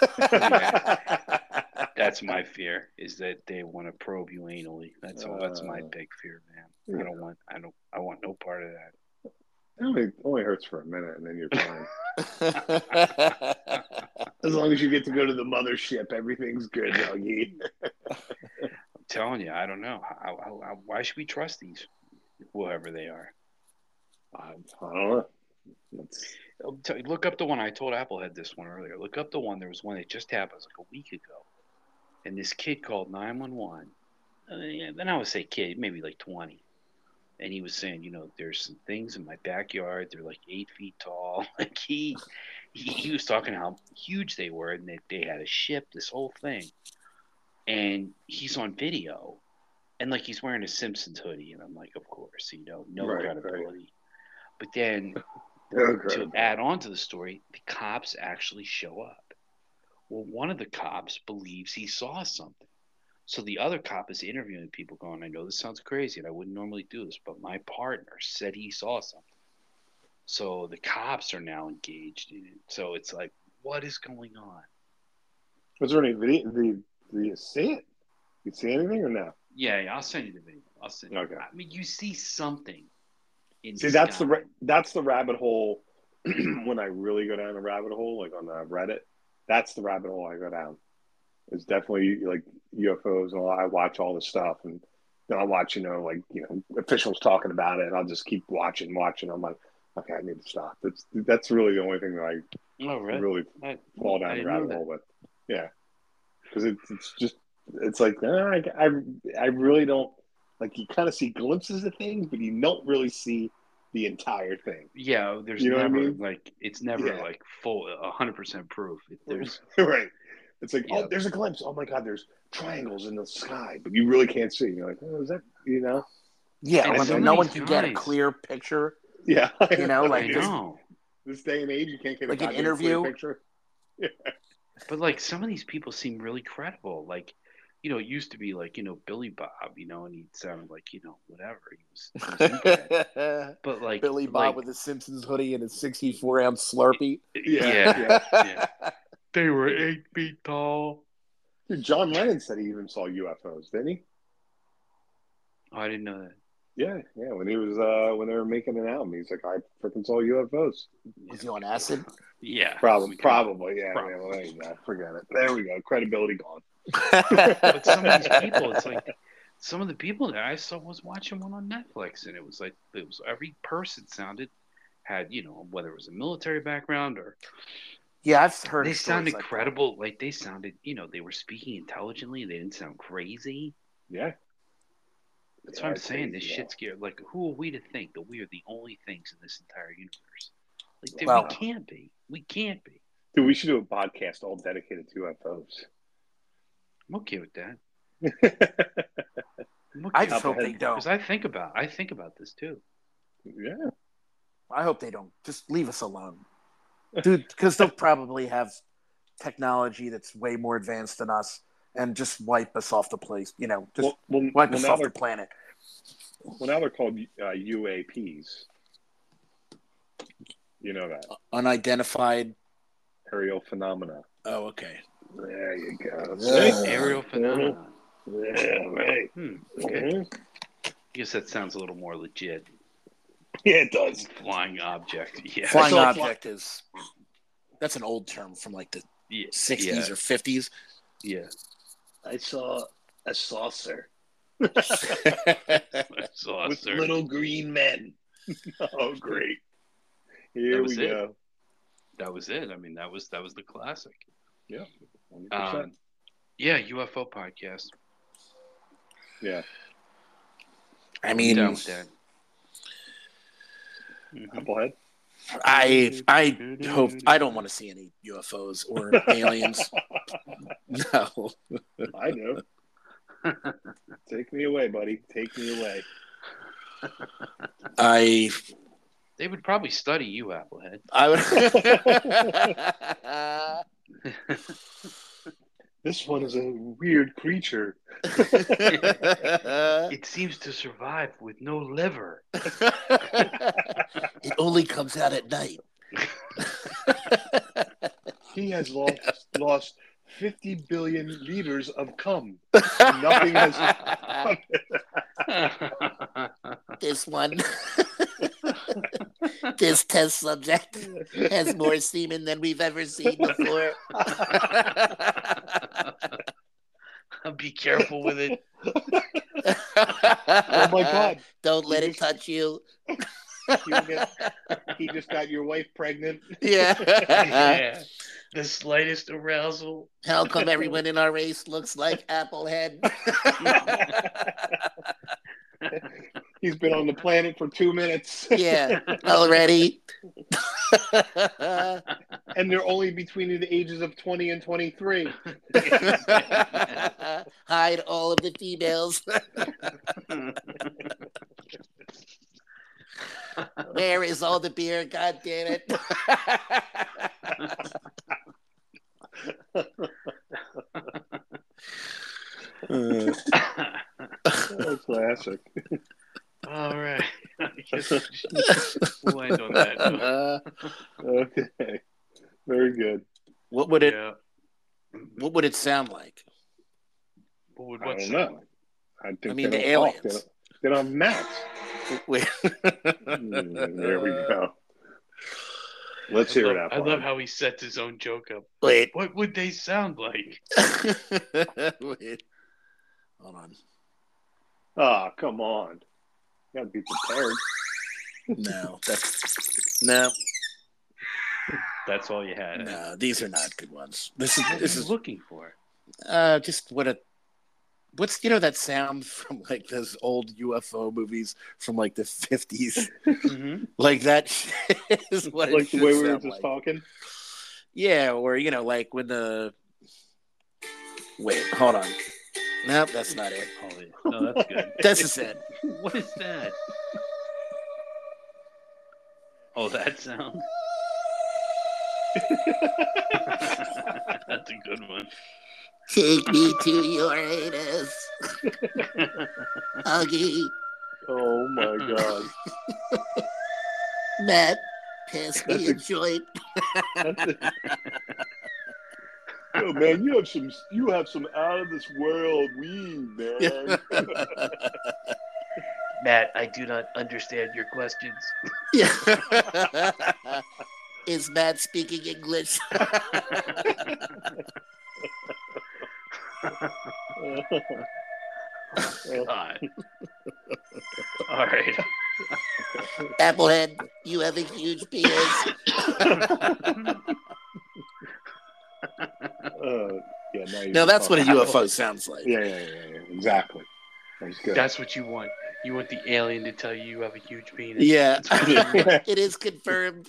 that's my fear is that they want to probe you anally. That's all. That's my
Uh,
big fear, man. I don't want. I don't. I want no part of that.
It only, only hurts for a minute, and then you're fine. As long as you get to go to the mothership, everything's good, Huggy.
I'm telling you, I don't know. How, how, how, why should we trust these, whoever they are?
I, I don't know. It's,
I'll tell you, look up the one. I told Apple had this one earlier. Look up the one. There was one that just happened. It was like a week ago, and this kid called nine one one. Uh, yeah, then I would say kid, maybe like twenty, and he was saying, you know, there's some things in my backyard. They're like eight feet tall. Like he, he, he was talking how huge they were, and that they had a ship. This whole thing, and he's on video, and like he's wearing a Simpsons hoodie, and I'm like, of course, you know, no
Right, right.
credibility. But then
no
to
credibility.
add on to the story, the cops actually show up. Well, one of the cops believes he saw something. So the other cop is interviewing people going, I know this sounds crazy and I wouldn't normally do this, but my partner said he saw something. So the cops are now engaged in it. So it's like, what is going on?
Was there any video? Did, did you see it? You see anything or no?
Yeah, yeah, I'll send you the video. I'll send you.
Okay.
I mean, you see something. In
See, that's the
sky.
ra- that's the rabbit hole. When I really go down a rabbit hole, like on the Reddit, that's the rabbit hole I go down. It's definitely like U F Os and all. I watch all this stuff, and then I watch, you know, like you know, officials talking about it. And I'll just keep watching, watching. I'm like, okay, I need to stop. That's that's really the only thing that I
Oh, really?
really
I,
fall
I
down the
didn't know
rabbit
that.
hole with. Yeah, because it's it's just it's like uh, I, I I really don't like. You kind of see glimpses of things, but you don't really see the entire thing.
Yeah, there's
You know what I
never
mean?
like it's never
Yeah.
like full a hundred percent proof. It, there's
Right. It's like,
Yeah.
oh, there's a glimpse. Oh my God, there's triangles in the sky, but you really can't see. You're like, oh, is that, you know?
Yeah,
And
I
some
mean,
of
no one
these
can get a
guys-
clear picture.
Yeah.
You know, like
I
this,
know.
this day and age, you can't get
Like
a
an
goddamn
interview?
clear picture.
But like some of these people seem really credible. Like, you know, it used to be like, you know, Billy Bob, you know, and he sounded like, you know, whatever. He was, he was into it. But like
Billy Bob
like,
with his Simpsons hoodie and his sixty-four ounce Slurpee.
Yeah,
yeah, yeah. They were eight feet tall.
Dude, John Lennon said he even saw U F Os, didn't he?
Oh, I didn't know that.
Yeah, yeah. When he was uh when they were making an album, he's like, I freaking saw U F Os.
Was he on acid?
Yeah.
Probably,
we can-
probably, yeah.
Probably.
yeah well, there you go. Forget it. There we go. Credibility gone.
But some of these people, it's like some of the people that I saw was watching one on Netflix, and it was like it was every person sounded had you know whether it was a military background or
Yeah, I've heard.
they
stories
sounded
like that.
credible. Like they sounded, you know, they were speaking intelligently. They didn't sound crazy.
Yeah.
That's
Yeah,
what I'm
it's
saying.
crazy,
This
though.
shit's scary. Like, who are we to think that we are the only things in this entire universe? Like, dude,
Well-
we can't be. We can't be.
Dude, we should do a podcast all dedicated to U F Os.
I'm okay with that. I'm okay
I
with
just hope
Applehead.
they don't.
because I think about I think about this too.
Yeah.
I hope they don't. Just leave us alone, dude. Because they'll probably have technology that's way more advanced than us, and just wipe us off the place. You know, just
Well, well,
wipe
well,
us
now
off the
they're,
planet.
well, now they're called uh, U A Ps. You know that.
Unidentified.
Aerial phenomena.
Oh, okay.
There you go.
Yeah.
See?
Aerial phenomenon.
Yeah, right.
Hmm. Okay.
Mhm.
I guess that sounds a little more legit.
Yeah, it does.
Flying object. Yeah.
Flying
saw a
object is that's an old term from like the
Yeah.
sixties or fifties.
Yeah.
I saw a saucer
So,
with
sir.
little green men. Oh, great. Here
That
we
was it.
go.
That was it. I mean, that was that was the classic.
Yeah, one hundred percent.
Um, yeah, U F O podcast.
Yeah.
I
I'm
mean,
down with that. Mhm.
Applehead.
I I hope I don't want to see any U F Os or aliens. No.
I do. Take me away, buddy. Take me away.
I
They would probably study you, Applehead.
I would.
This one is a weird creature.
It seems to survive with no liver.
It only comes out at night.
He has lost lost fifty billion liters of cum. Nothing has.
This one, this test subject has more semen than we've ever seen before.
Be careful with it.
Oh my God!
Don't let
You
it
just-
touch you.
You get- he just got your wife pregnant.
Yeah.
Yeah. The slightest arousal.
How come everyone in our race looks like Applehead?
He's been on the planet for two minutes.
Yeah, already.
And they're only between the ages of twenty and twenty-three.
Hide all of the females. Where is all the beer? God damn it.
Oh, classic.
All right. I guess we'll end on that note.
Okay. Very good.
What would it
Yeah.
what would it sound like?
What would
I
what
don't
sound
know.
like?
I, think
I mean,
they
the
don't talk.
aliens.
They don't, they don't have mouths.
Wait.
Mm, there we go. Let's hear
I
it
love,
out.
I love how he sets his own joke up.
Wait.
What would they sound like?
Wait. Hold on.
Oh, come on. You gotta be prepared.
No, that's no,
That's all you had.
no. These are not good ones. This is
What
this
are you
is
looking for?
uh just what a What's you know that sound from like those old U F O movies from like the fifties?
Mm-hmm.
Like that is what it
Like the
should
way we were
sound
just
like.
talking.
Yeah, or you know, like when the wait, hold on. Nope, that's not it.
Holy, no, that's good.
This is it.
What is that? Oh, that sound. That's a good one.
Take me to your anus, Huggy.
Oh my god.
Matt, pass me a joint.
Yo, man, you have some you have some out of this world weed, man.
Matt, I do not understand your questions.
Is Matt speaking English?
God. All right.
Applehead, you have a huge penis.
Uh, yeah, now you're
No, that's what a
talking.
U F O sounds like.
Yeah, yeah, yeah, yeah, exactly. That's good.
That's what you want. You want the alien to tell you you have a huge penis.
Yeah,
That's what you want.
it is confirmed.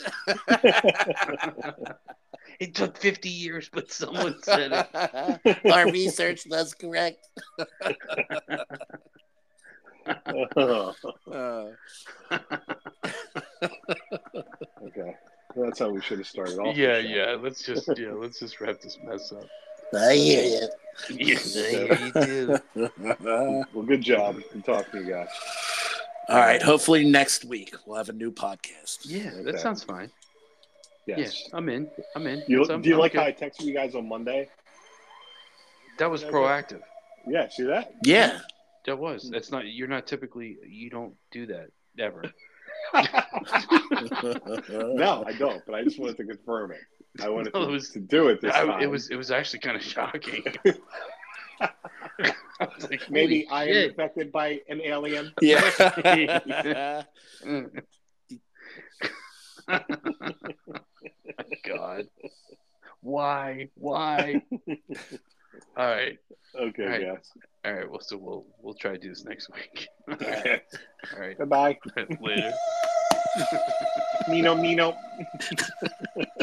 It took fifty years, but someone said it.
Our research was correct.
Uh,
Uh,
okay, that's how we should have started off.
Yeah,
the show.
yeah. Let's just yeah, let's just wrap this mess up.
I hear you.
Yes, I hear you do.
Well, good job. Good talking to you guys.
All right. Hopefully next week we'll have a new podcast.
Yeah, that
Okay.
sounds fine.
Yes.
Yeah, I'm in. I'm in.
You,
I'm-
do you
I'm
like
good.
how I texted you guys on Monday?
That was proactive.
Yeah, see that?
Yeah.
That was. That's not. You're not typically. You don't do that ever.
No, I don't. But I just wanted to confirm it. I wanted
No,
to,
it was-
to do it this
I-
time.
it was. It was actually kind of shocking. I was like,
Maybe
holy
I am
shit.
affected by an alien.
Yeah.
God. Why? Why? All right.
Okay,
All right.
yes.
All right. Well, so we'll we'll try to do this next week.
Okay.
All right.
Goodbye.
Later.
Mino, Mino.